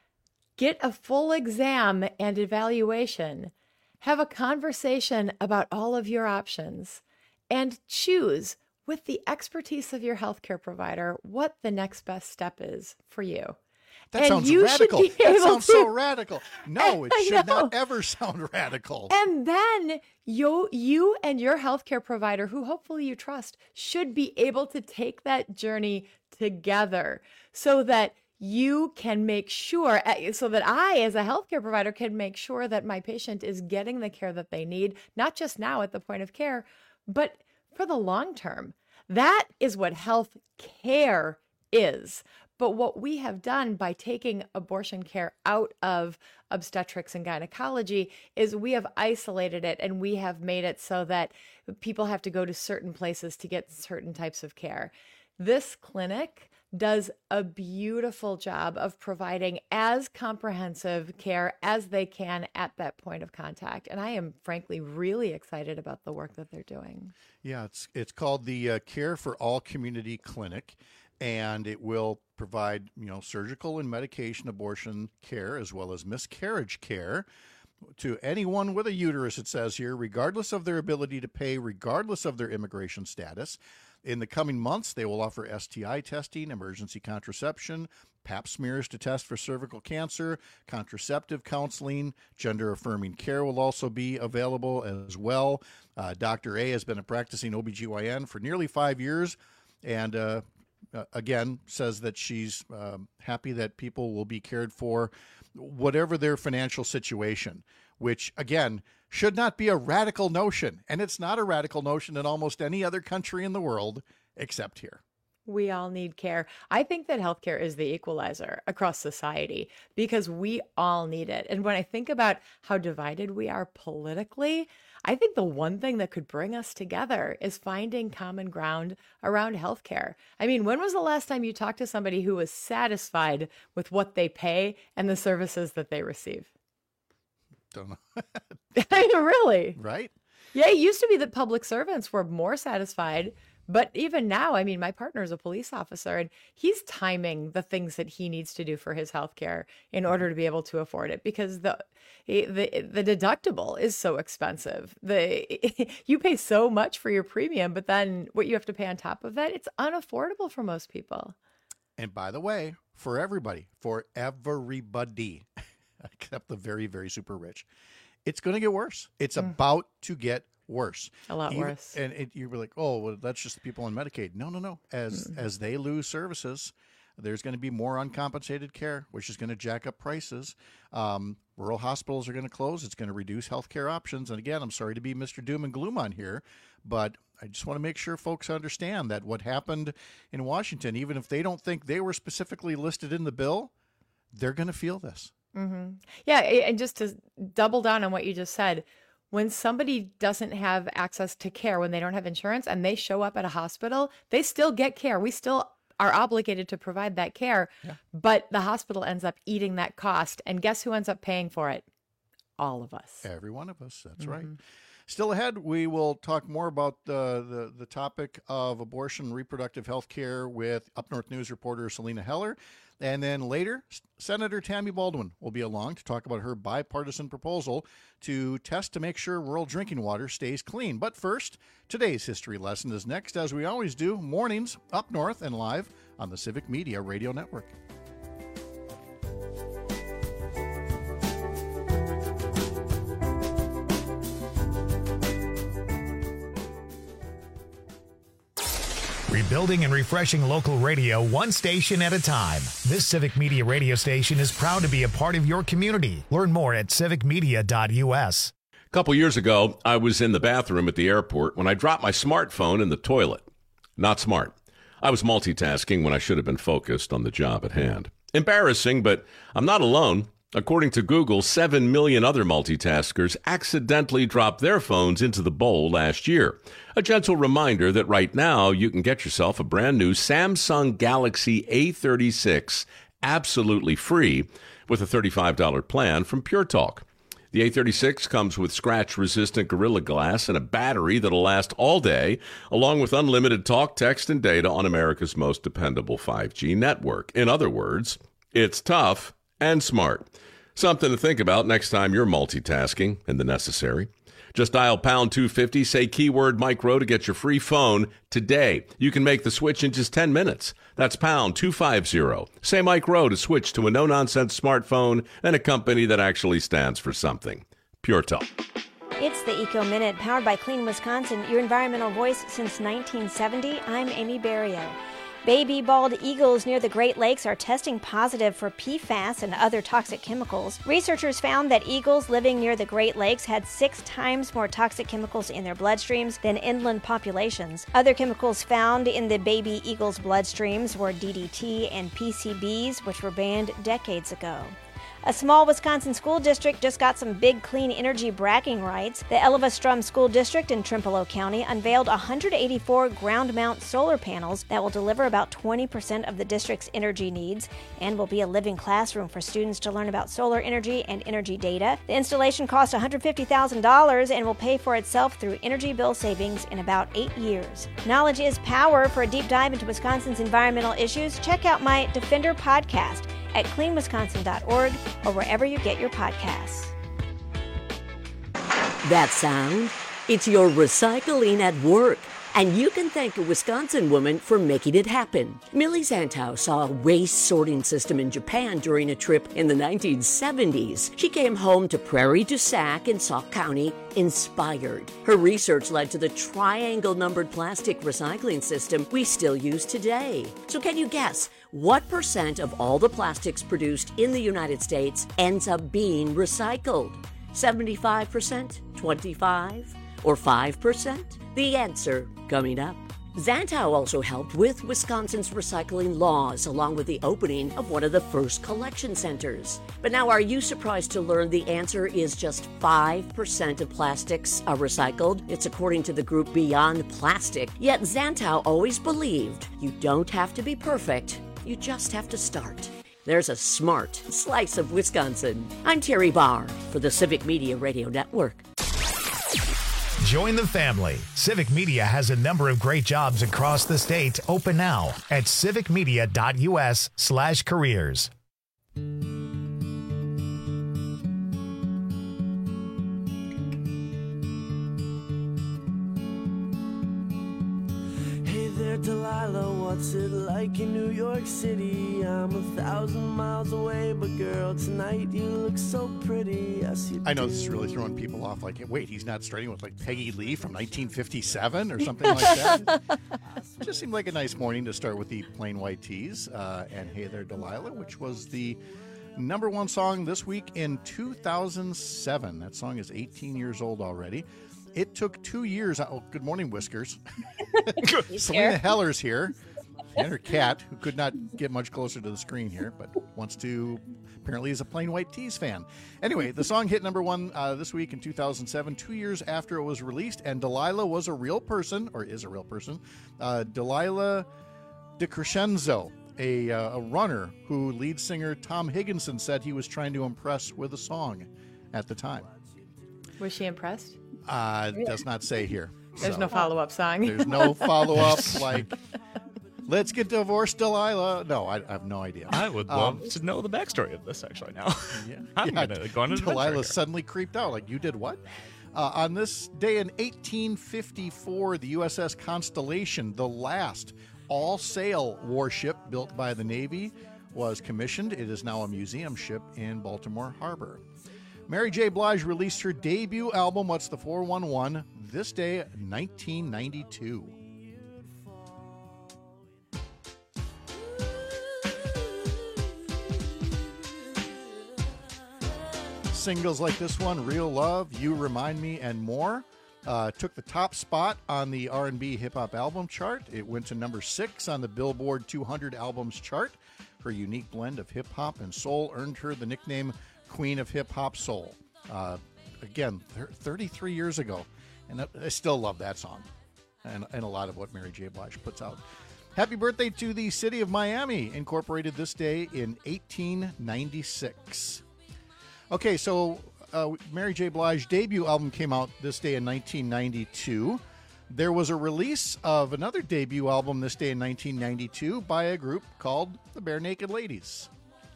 get a full exam and evaluation, have a conversation about all of your options, and choose with the expertise of your healthcare provider what the next best step is for you. That and sounds you radical. Should be that able sounds to, so radical. No, it I should know. not ever sound radical. And then you, you and your healthcare provider, who hopefully you trust, should be able to take that journey together so that you can make sure, so that I, as a healthcare provider, can make sure that my patient is getting the care that they need, not just now at the point of care, but for the long term. That is what health care is. But what we have done by taking abortion care out of obstetrics and gynecology is we have isolated it, and we have made it so that people have to go to certain places to get certain types of care. This clinic does a beautiful job of providing as comprehensive care as they can at that point of contact. And I am frankly really excited about the work that they're doing. Yeah, it's it's called the uh, Care for All Community Clinic, and it will provide, you know, surgical and medication abortion care as well as miscarriage care to anyone with a uterus, it says here, regardless of their ability to pay, regardless of their immigration status. In the coming months, they will offer S T I testing, emergency contraception, pap smears to test for cervical cancer, contraceptive counseling, gender-affirming care will also be available as well. Uh, Doctor A has been a practicing O B G Y N for nearly five years, and uh, uh, again, says that she's uh, happy that people will be cared for whatever their financial situation, which, again, should not be a radical notion. And it's not a radical notion in almost any other country in the world except here. We all need care. I think that healthcare is the equalizer across society because we all need it. And when I think about how divided we are politically, I think the one thing that could bring us together is finding common ground around healthcare. I mean, when was the last time you talked to somebody who was satisfied with what they pay and the services that they receive? Don't know. I mean, really? Right? Yeah, it used to be that public servants were more satisfied. But even now, I mean, my partner is a police officer, and he's timing the things that he needs to do for his healthcare in order to be able to afford it because the the the deductible is so expensive. The you pay so much for your premium, but then what you have to pay on top of that, it's unaffordable for most people. And by the way, for everybody, for everybody, except the very, very super rich, it's going to get worse. It's mm. about to get worse. A lot Even, worse. And it, you were like, oh, well, that's just the people on Medicaid. No, no, no. As mm. as they lose services, there's going to be more uncompensated care, which is going to jack up prices. Um, rural hospitals are going to close. It's going to reduce healthcare options. And again, I'm sorry to be Mister Doom and Gloom on here, but I just want to make sure folks understand that what happened in Washington, even if they don't think they were specifically listed in the bill, they're going to feel this. Mm-hmm. Yeah, and just to double down on what you just said, when somebody doesn't have access to care, when they don't have insurance and they show up at a hospital, they still get care. We still are obligated to provide that care, yeah. But the hospital ends up eating that cost. And guess who ends up paying for it? All of us. Every one of us. That's mm-hmm. right. Still ahead, we will talk more about the, the, the topic of abortion and reproductive health care with Up North News reporter Selena Heller. And then later, Senator Tammy Baldwin will be along to talk about her bipartisan proposal to test to make sure rural drinking water stays clean. But first, today's history lesson is next, as we always do, mornings up north and live on the Civic Media Radio Network. Rebuilding and refreshing local radio one station at a time. This Civic Media radio station is proud to be a part of your community. Learn more at civic media dot u s. A couple years ago, I was in the bathroom at the airport when I dropped my smartphone in the toilet. Not smart. I was multitasking when I should have been focused on the job at hand. Embarrassing, but I'm not alone. According to Google, seven million other multitaskers accidentally dropped their phones into the bowl last year. A gentle reminder that right now you can get yourself a brand new Samsung Galaxy A thirty-six absolutely free with a thirty-five dollars plan from Pure Talk. The A thirty-six comes with scratch-resistant Gorilla Glass and a battery that'll last all day, along with unlimited talk, text, and data on America's most dependable five G network. In other words, it's tough and smart. Something to think about next time you're multitasking and the necessary. Just dial pound two fifty, say keyword Mike Rowe to get your free phone today. You can make the switch in just ten minutes. That's pound two fifty. Say Mike Rowe to switch to a no-nonsense smartphone and a company that actually stands for something. Pure Talk. It's the Eco Minute, powered by Clean Wisconsin, your environmental voice since nineteen seventy. I'm Amy Barrio. Baby bald eagles near the Great Lakes are testing positive for P FAS and other toxic chemicals. Researchers found that eagles living near the Great Lakes had six times more toxic chemicals in their bloodstreams than inland populations. Other chemicals found in the baby eagles' bloodstreams were D D T and P C Bs, which were banned decades ago. A small Wisconsin school district just got some big clean energy bragging rights. The Elva-Strum School District in Trempealeau County unveiled one hundred eighty-four ground-mount solar panels that will deliver about twenty percent of the district's energy needs and will be a living classroom for students to learn about solar energy and energy data. The installation cost one hundred fifty thousand dollars and will pay for itself through energy bill savings in about eight years. Knowledge is power. For a deep dive into Wisconsin's environmental issues, check out my Defender podcast at clean wisconsin dot org or wherever you get your podcasts. That sound? It's your recycling at work. And you can thank a Wisconsin woman for making it happen. Millie Zantow saw a waste sorting system in Japan during a trip in the nineteen seventies. She came home to Prairie du Sac in Sauk County inspired. Her research led to the triangle-numbered plastic recycling system we still use today. So can you guess what percent of all the plastics produced in the United States ends up being recycled? seventy-five percent? twenty-five percent? Or five percent? The answer coming up. Zantow also helped with Wisconsin's recycling laws, along with the opening of one of the first collection centers. But now, are you surprised to learn the answer is just five percent of plastics are recycled? It's according to the group Beyond Plastic. Yet Zantow always believed you don't have to be perfect, you just have to start. There's a smart slice of Wisconsin. I'm Terry Barr for the Civic Media Radio Network. Join the family. Civic Media has a number of great jobs across the state open now at civic media dot u s slash careers. Hey there, Delilah, what's it like in New York City? I'm a thousand miles away, but girl, tonight you look so pretty. Yes, you I know do. this is really throwing people off. Like, wait, he's not starting with like Peggy Lee from nineteen fifty-seven or something like that. It just seemed like a nice morning to start with the Plain White Tees and Hey There, Delilah, which was the number one song this week in two thousand seven. That song is eighteen years old already. It took two years. Oh, good morning, Whiskers. Selena Heller's here. And her cat, who could not get much closer to the screen here, but wants to, apparently is a Plain White Tees fan. Anyway, the song hit number one uh, this week in two thousand seven, two years after it was released, and Delilah was a real person, or is a real person, uh, Delilah DeCrescenzo, a, uh, a runner who lead singer Tom Higginson said he was trying to impress with a song at the time. Was she impressed? Uh, does not say here. There's So, no follow-up song. There's no follow-up, like... Let's get divorced, Delilah. No, I, I have no idea. I would love Um, to know the backstory of this actually now. Yeah, I'm yeah, gonna go on an adventure Delilah here. suddenly creeped out. Like, you did what? Uh, on this day in eighteen fifty-four, the U S S Constellation, the last all-sail warship built by the Navy, was commissioned. It is now a museum ship in Baltimore Harbor. Mary J. Blige released her debut album, What's the four one one, this day, nineteen ninety-two. Singles like this one, Real Love, You Remind Me, and more, uh, took the top spot on the R and B hip-hop album chart. It went to number six on the Billboard two hundred albums chart. Her unique blend of hip-hop and soul earned her the nickname Queen of Hip-Hop Soul. Uh, again, thirty-three years ago, and I still love that song and, and a lot of what Mary J. Blige puts out. Happy birthday to the city of Miami, incorporated this day in eighteen ninety-six. Okay, so uh, Mary J. Blige's debut album came out this day in nineteen ninety-two. There was a release of another debut album this day in nineteen ninety-two by a group called the Bare Naked Ladies.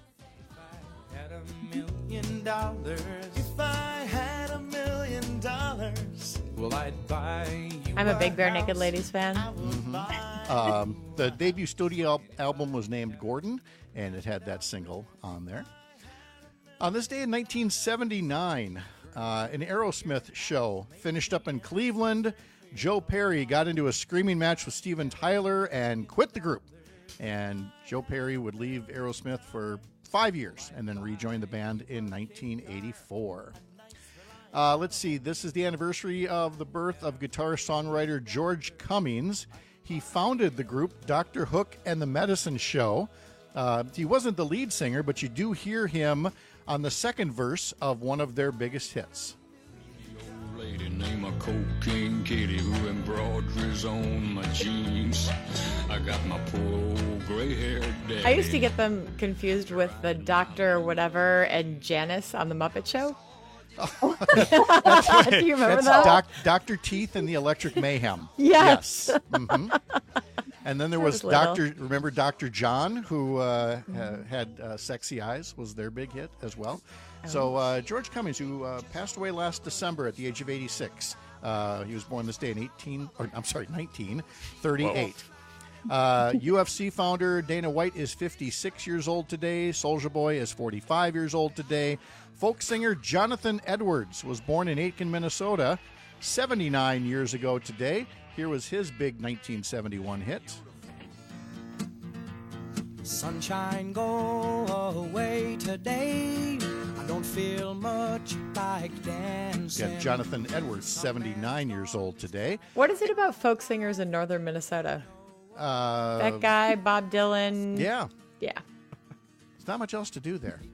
Had a million dollars. If I had a million dollars, well, I'd buy you. I'm a big Bare Naked Ladies fan. Mm-hmm. Um, the debut studio al- album was named Gordon, and it had that single on there. On this day in nineteen seventy-nine, uh, an Aerosmith show finished up in Cleveland. Joe Perry got into a screaming match with Steven Tyler and quit the group. And Joe Perry would leave Aerosmith for five years and then rejoin the band in nineteen eighty-four. Uh, let's see, this is the anniversary of the birth of guitar-songwriter George Cummings. He founded the group Doctor Hook and the Medicine Show. Uh, he wasn't the lead singer, but you do hear him on the second verse of one of their biggest hits. Lady named a cocaine kitty who embroideries on my jeans. I got my poor old gray-haired daddy. I used to get them confused with the Doctor whatever and Janice on the Muppet Show. That's right. Do you remember That's that? Doc, Doctor Teeth and the Electric Mayhem. Yes. Yes. Mm-hmm. And then there I was, was little. Doctor Remember Doctor John, who uh, ha- had uh, Sexy Eyes, was their big hit as well. So uh, George Cummings, who uh, passed away last December at the age of eighty-six. Uh, he was born this day in eighteen, or I'm sorry, nineteen thirty-eight. Uh, U F C founder Dana White is fifty-six years old today. Soulja Boy is forty-five years old today. Folk singer Jonathan Edwards was born in Aitkin, Minnesota, seventy-nine years ago today. Here was his big nineteen seventy-one hit. Sunshine, go away today. I don't feel much like dancing. Yeah, Jonathan Edwards, seventy-nine years old today. What is it about folk singers in northern Minnesota? Uh, That guy, Bob Dylan. Yeah. Yeah. There's not much else to do there.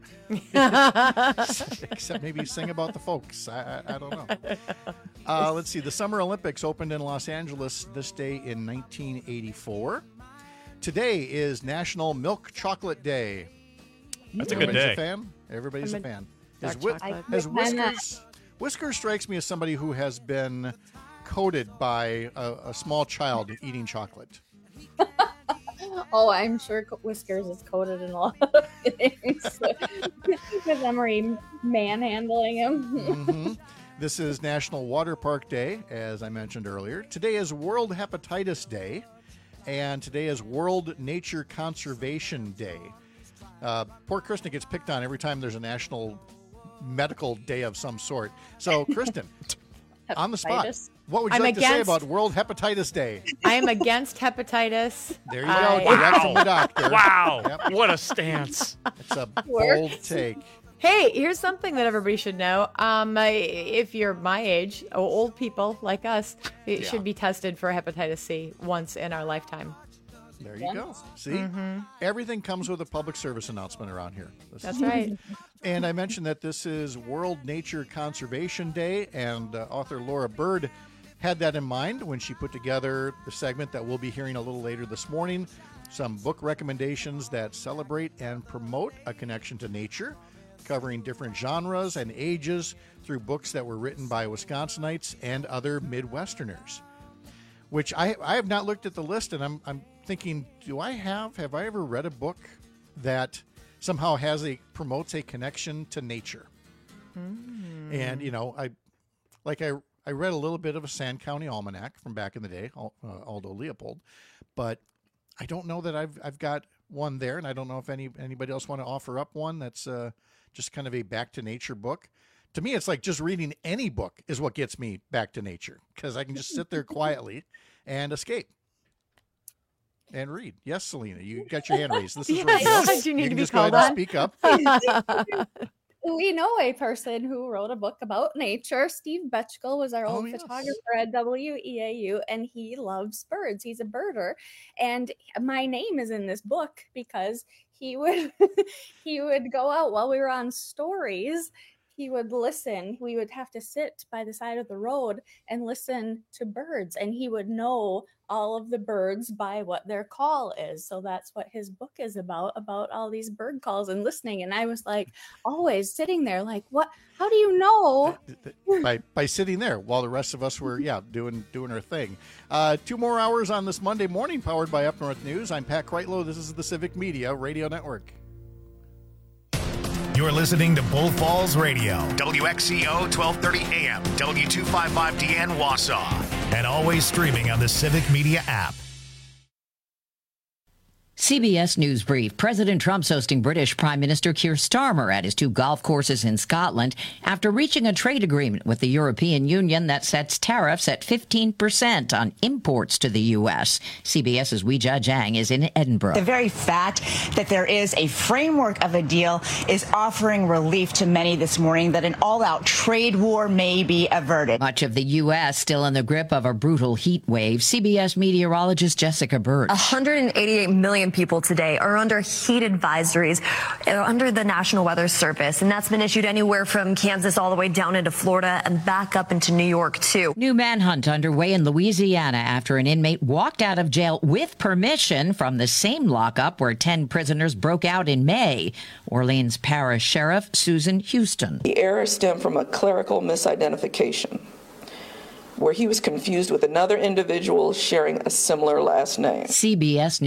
Except maybe sing about the folks. I, I, I don't know. Uh, let's see. The Summer Olympics opened in Los Angeles this day in nineteen eighty-four. Today is National Milk Chocolate Day. That's a good Everybody's day. a fan? Everybody's I'm a a fan. dark Is, Whi- chocolate. as I recommend that. Whiskers, Whiskers strikes me as somebody who has been coated by a, a small child eating chocolate. Oh, I'm sure Whiskers is coated in a lot of things because I'm already manhandling him. Mhm. This is National Water Park Day, as I mentioned earlier. Today is World Hepatitis Day, and today is World Nature Conservation Day. Uh, poor Kristen gets picked on every time there's a national medical day of some sort. So, Kristen, on the spot, Hepatitis? what would you I'm like to say against- about World Hepatitis Day? I am against hepatitis. There you go, I- direct from the doctor. Wow. Yep. What a stance. It's a Works. bold take. Hey, here's something that everybody should know. Um, I- if you're my age, o- old people like us, it Yeah. should be tested for hepatitis C once in our lifetime. There you go. See? Everything comes with a public service announcement around here. This That's is- right. And I mentioned that this is World Nature Conservation Day, and uh, author Laura Bird had that in mind when she put together the segment that we'll be hearing a little later this morning. Some book recommendations that celebrate and promote a connection to nature, covering different genres and ages through books that were written by Wisconsinites and other Midwesterners. Which I I have not looked at the list, and I'm I'm thinking, do I have, have I ever read a book that somehow has a, promotes a connection to nature? Mm. And, you know, I, like I, I read a little bit of a Sand County Almanac from back in the day, Al- uh, Aldo Leopold, but I don't know that I've, I've got one there, and I don't know if any, anybody else want to offer up one that's uh, just kind of a back to nature book. To me, it's like just reading any book is what gets me back to nature, because I can just sit there quietly and escape and read. Yes, Selena, you got your hand raised. This is Yeah, radio. do you need can to be just go called ahead on? and speak up. We know a person who wrote a book about nature. Steve Betchkel was our old Oh, yes. photographer at W E A U, and he loves birds. He's a birder, and my name is in this book because he would he would go out while we were on stories. He would listen. We would have to sit by the side of the road and listen to birds, and he would know all of the birds by what their call is. So that's what his book is about, about all these bird calls and listening. And I was like, always sitting there like, what, how do you know? by by sitting there while the rest of us were, yeah, doing doing our thing. Uh, two more hours on this Monday morning, powered by Up North News. I'm Pat Kreitlow. This is the Civic Media Radio Network. You're listening to Bull Falls Radio, W X C O twelve thirty A M, W two fifty-five D N Wausau, and always streaming on the Civic Media app. C B S News Brief. President Trump's hosting British Prime Minister Keir Starmer at his two golf courses in Scotland after reaching a trade agreement with the European Union that sets tariffs at fifteen percent on imports to the U S. CBS's Weijia Jiang is in Edinburgh. The very fact that there is a framework of a deal is offering relief to many this morning that an all-out trade war may be averted. Much of the U S still in the grip of a brutal heat wave. C B S meteorologist Jessica Birch. one hundred eighty-eight million people today are under heat advisories under the National Weather Service, and that's been issued anywhere from Kansas all the way down into Florida and back up into New York, too. New manhunt underway in Louisiana after an inmate walked out of jail with permission from the same lockup where ten prisoners broke out in May. Orleans Parish Sheriff Susan Houston. The error stemmed from a clerical misidentification, where he was confused with another individual sharing a similar last name. C B S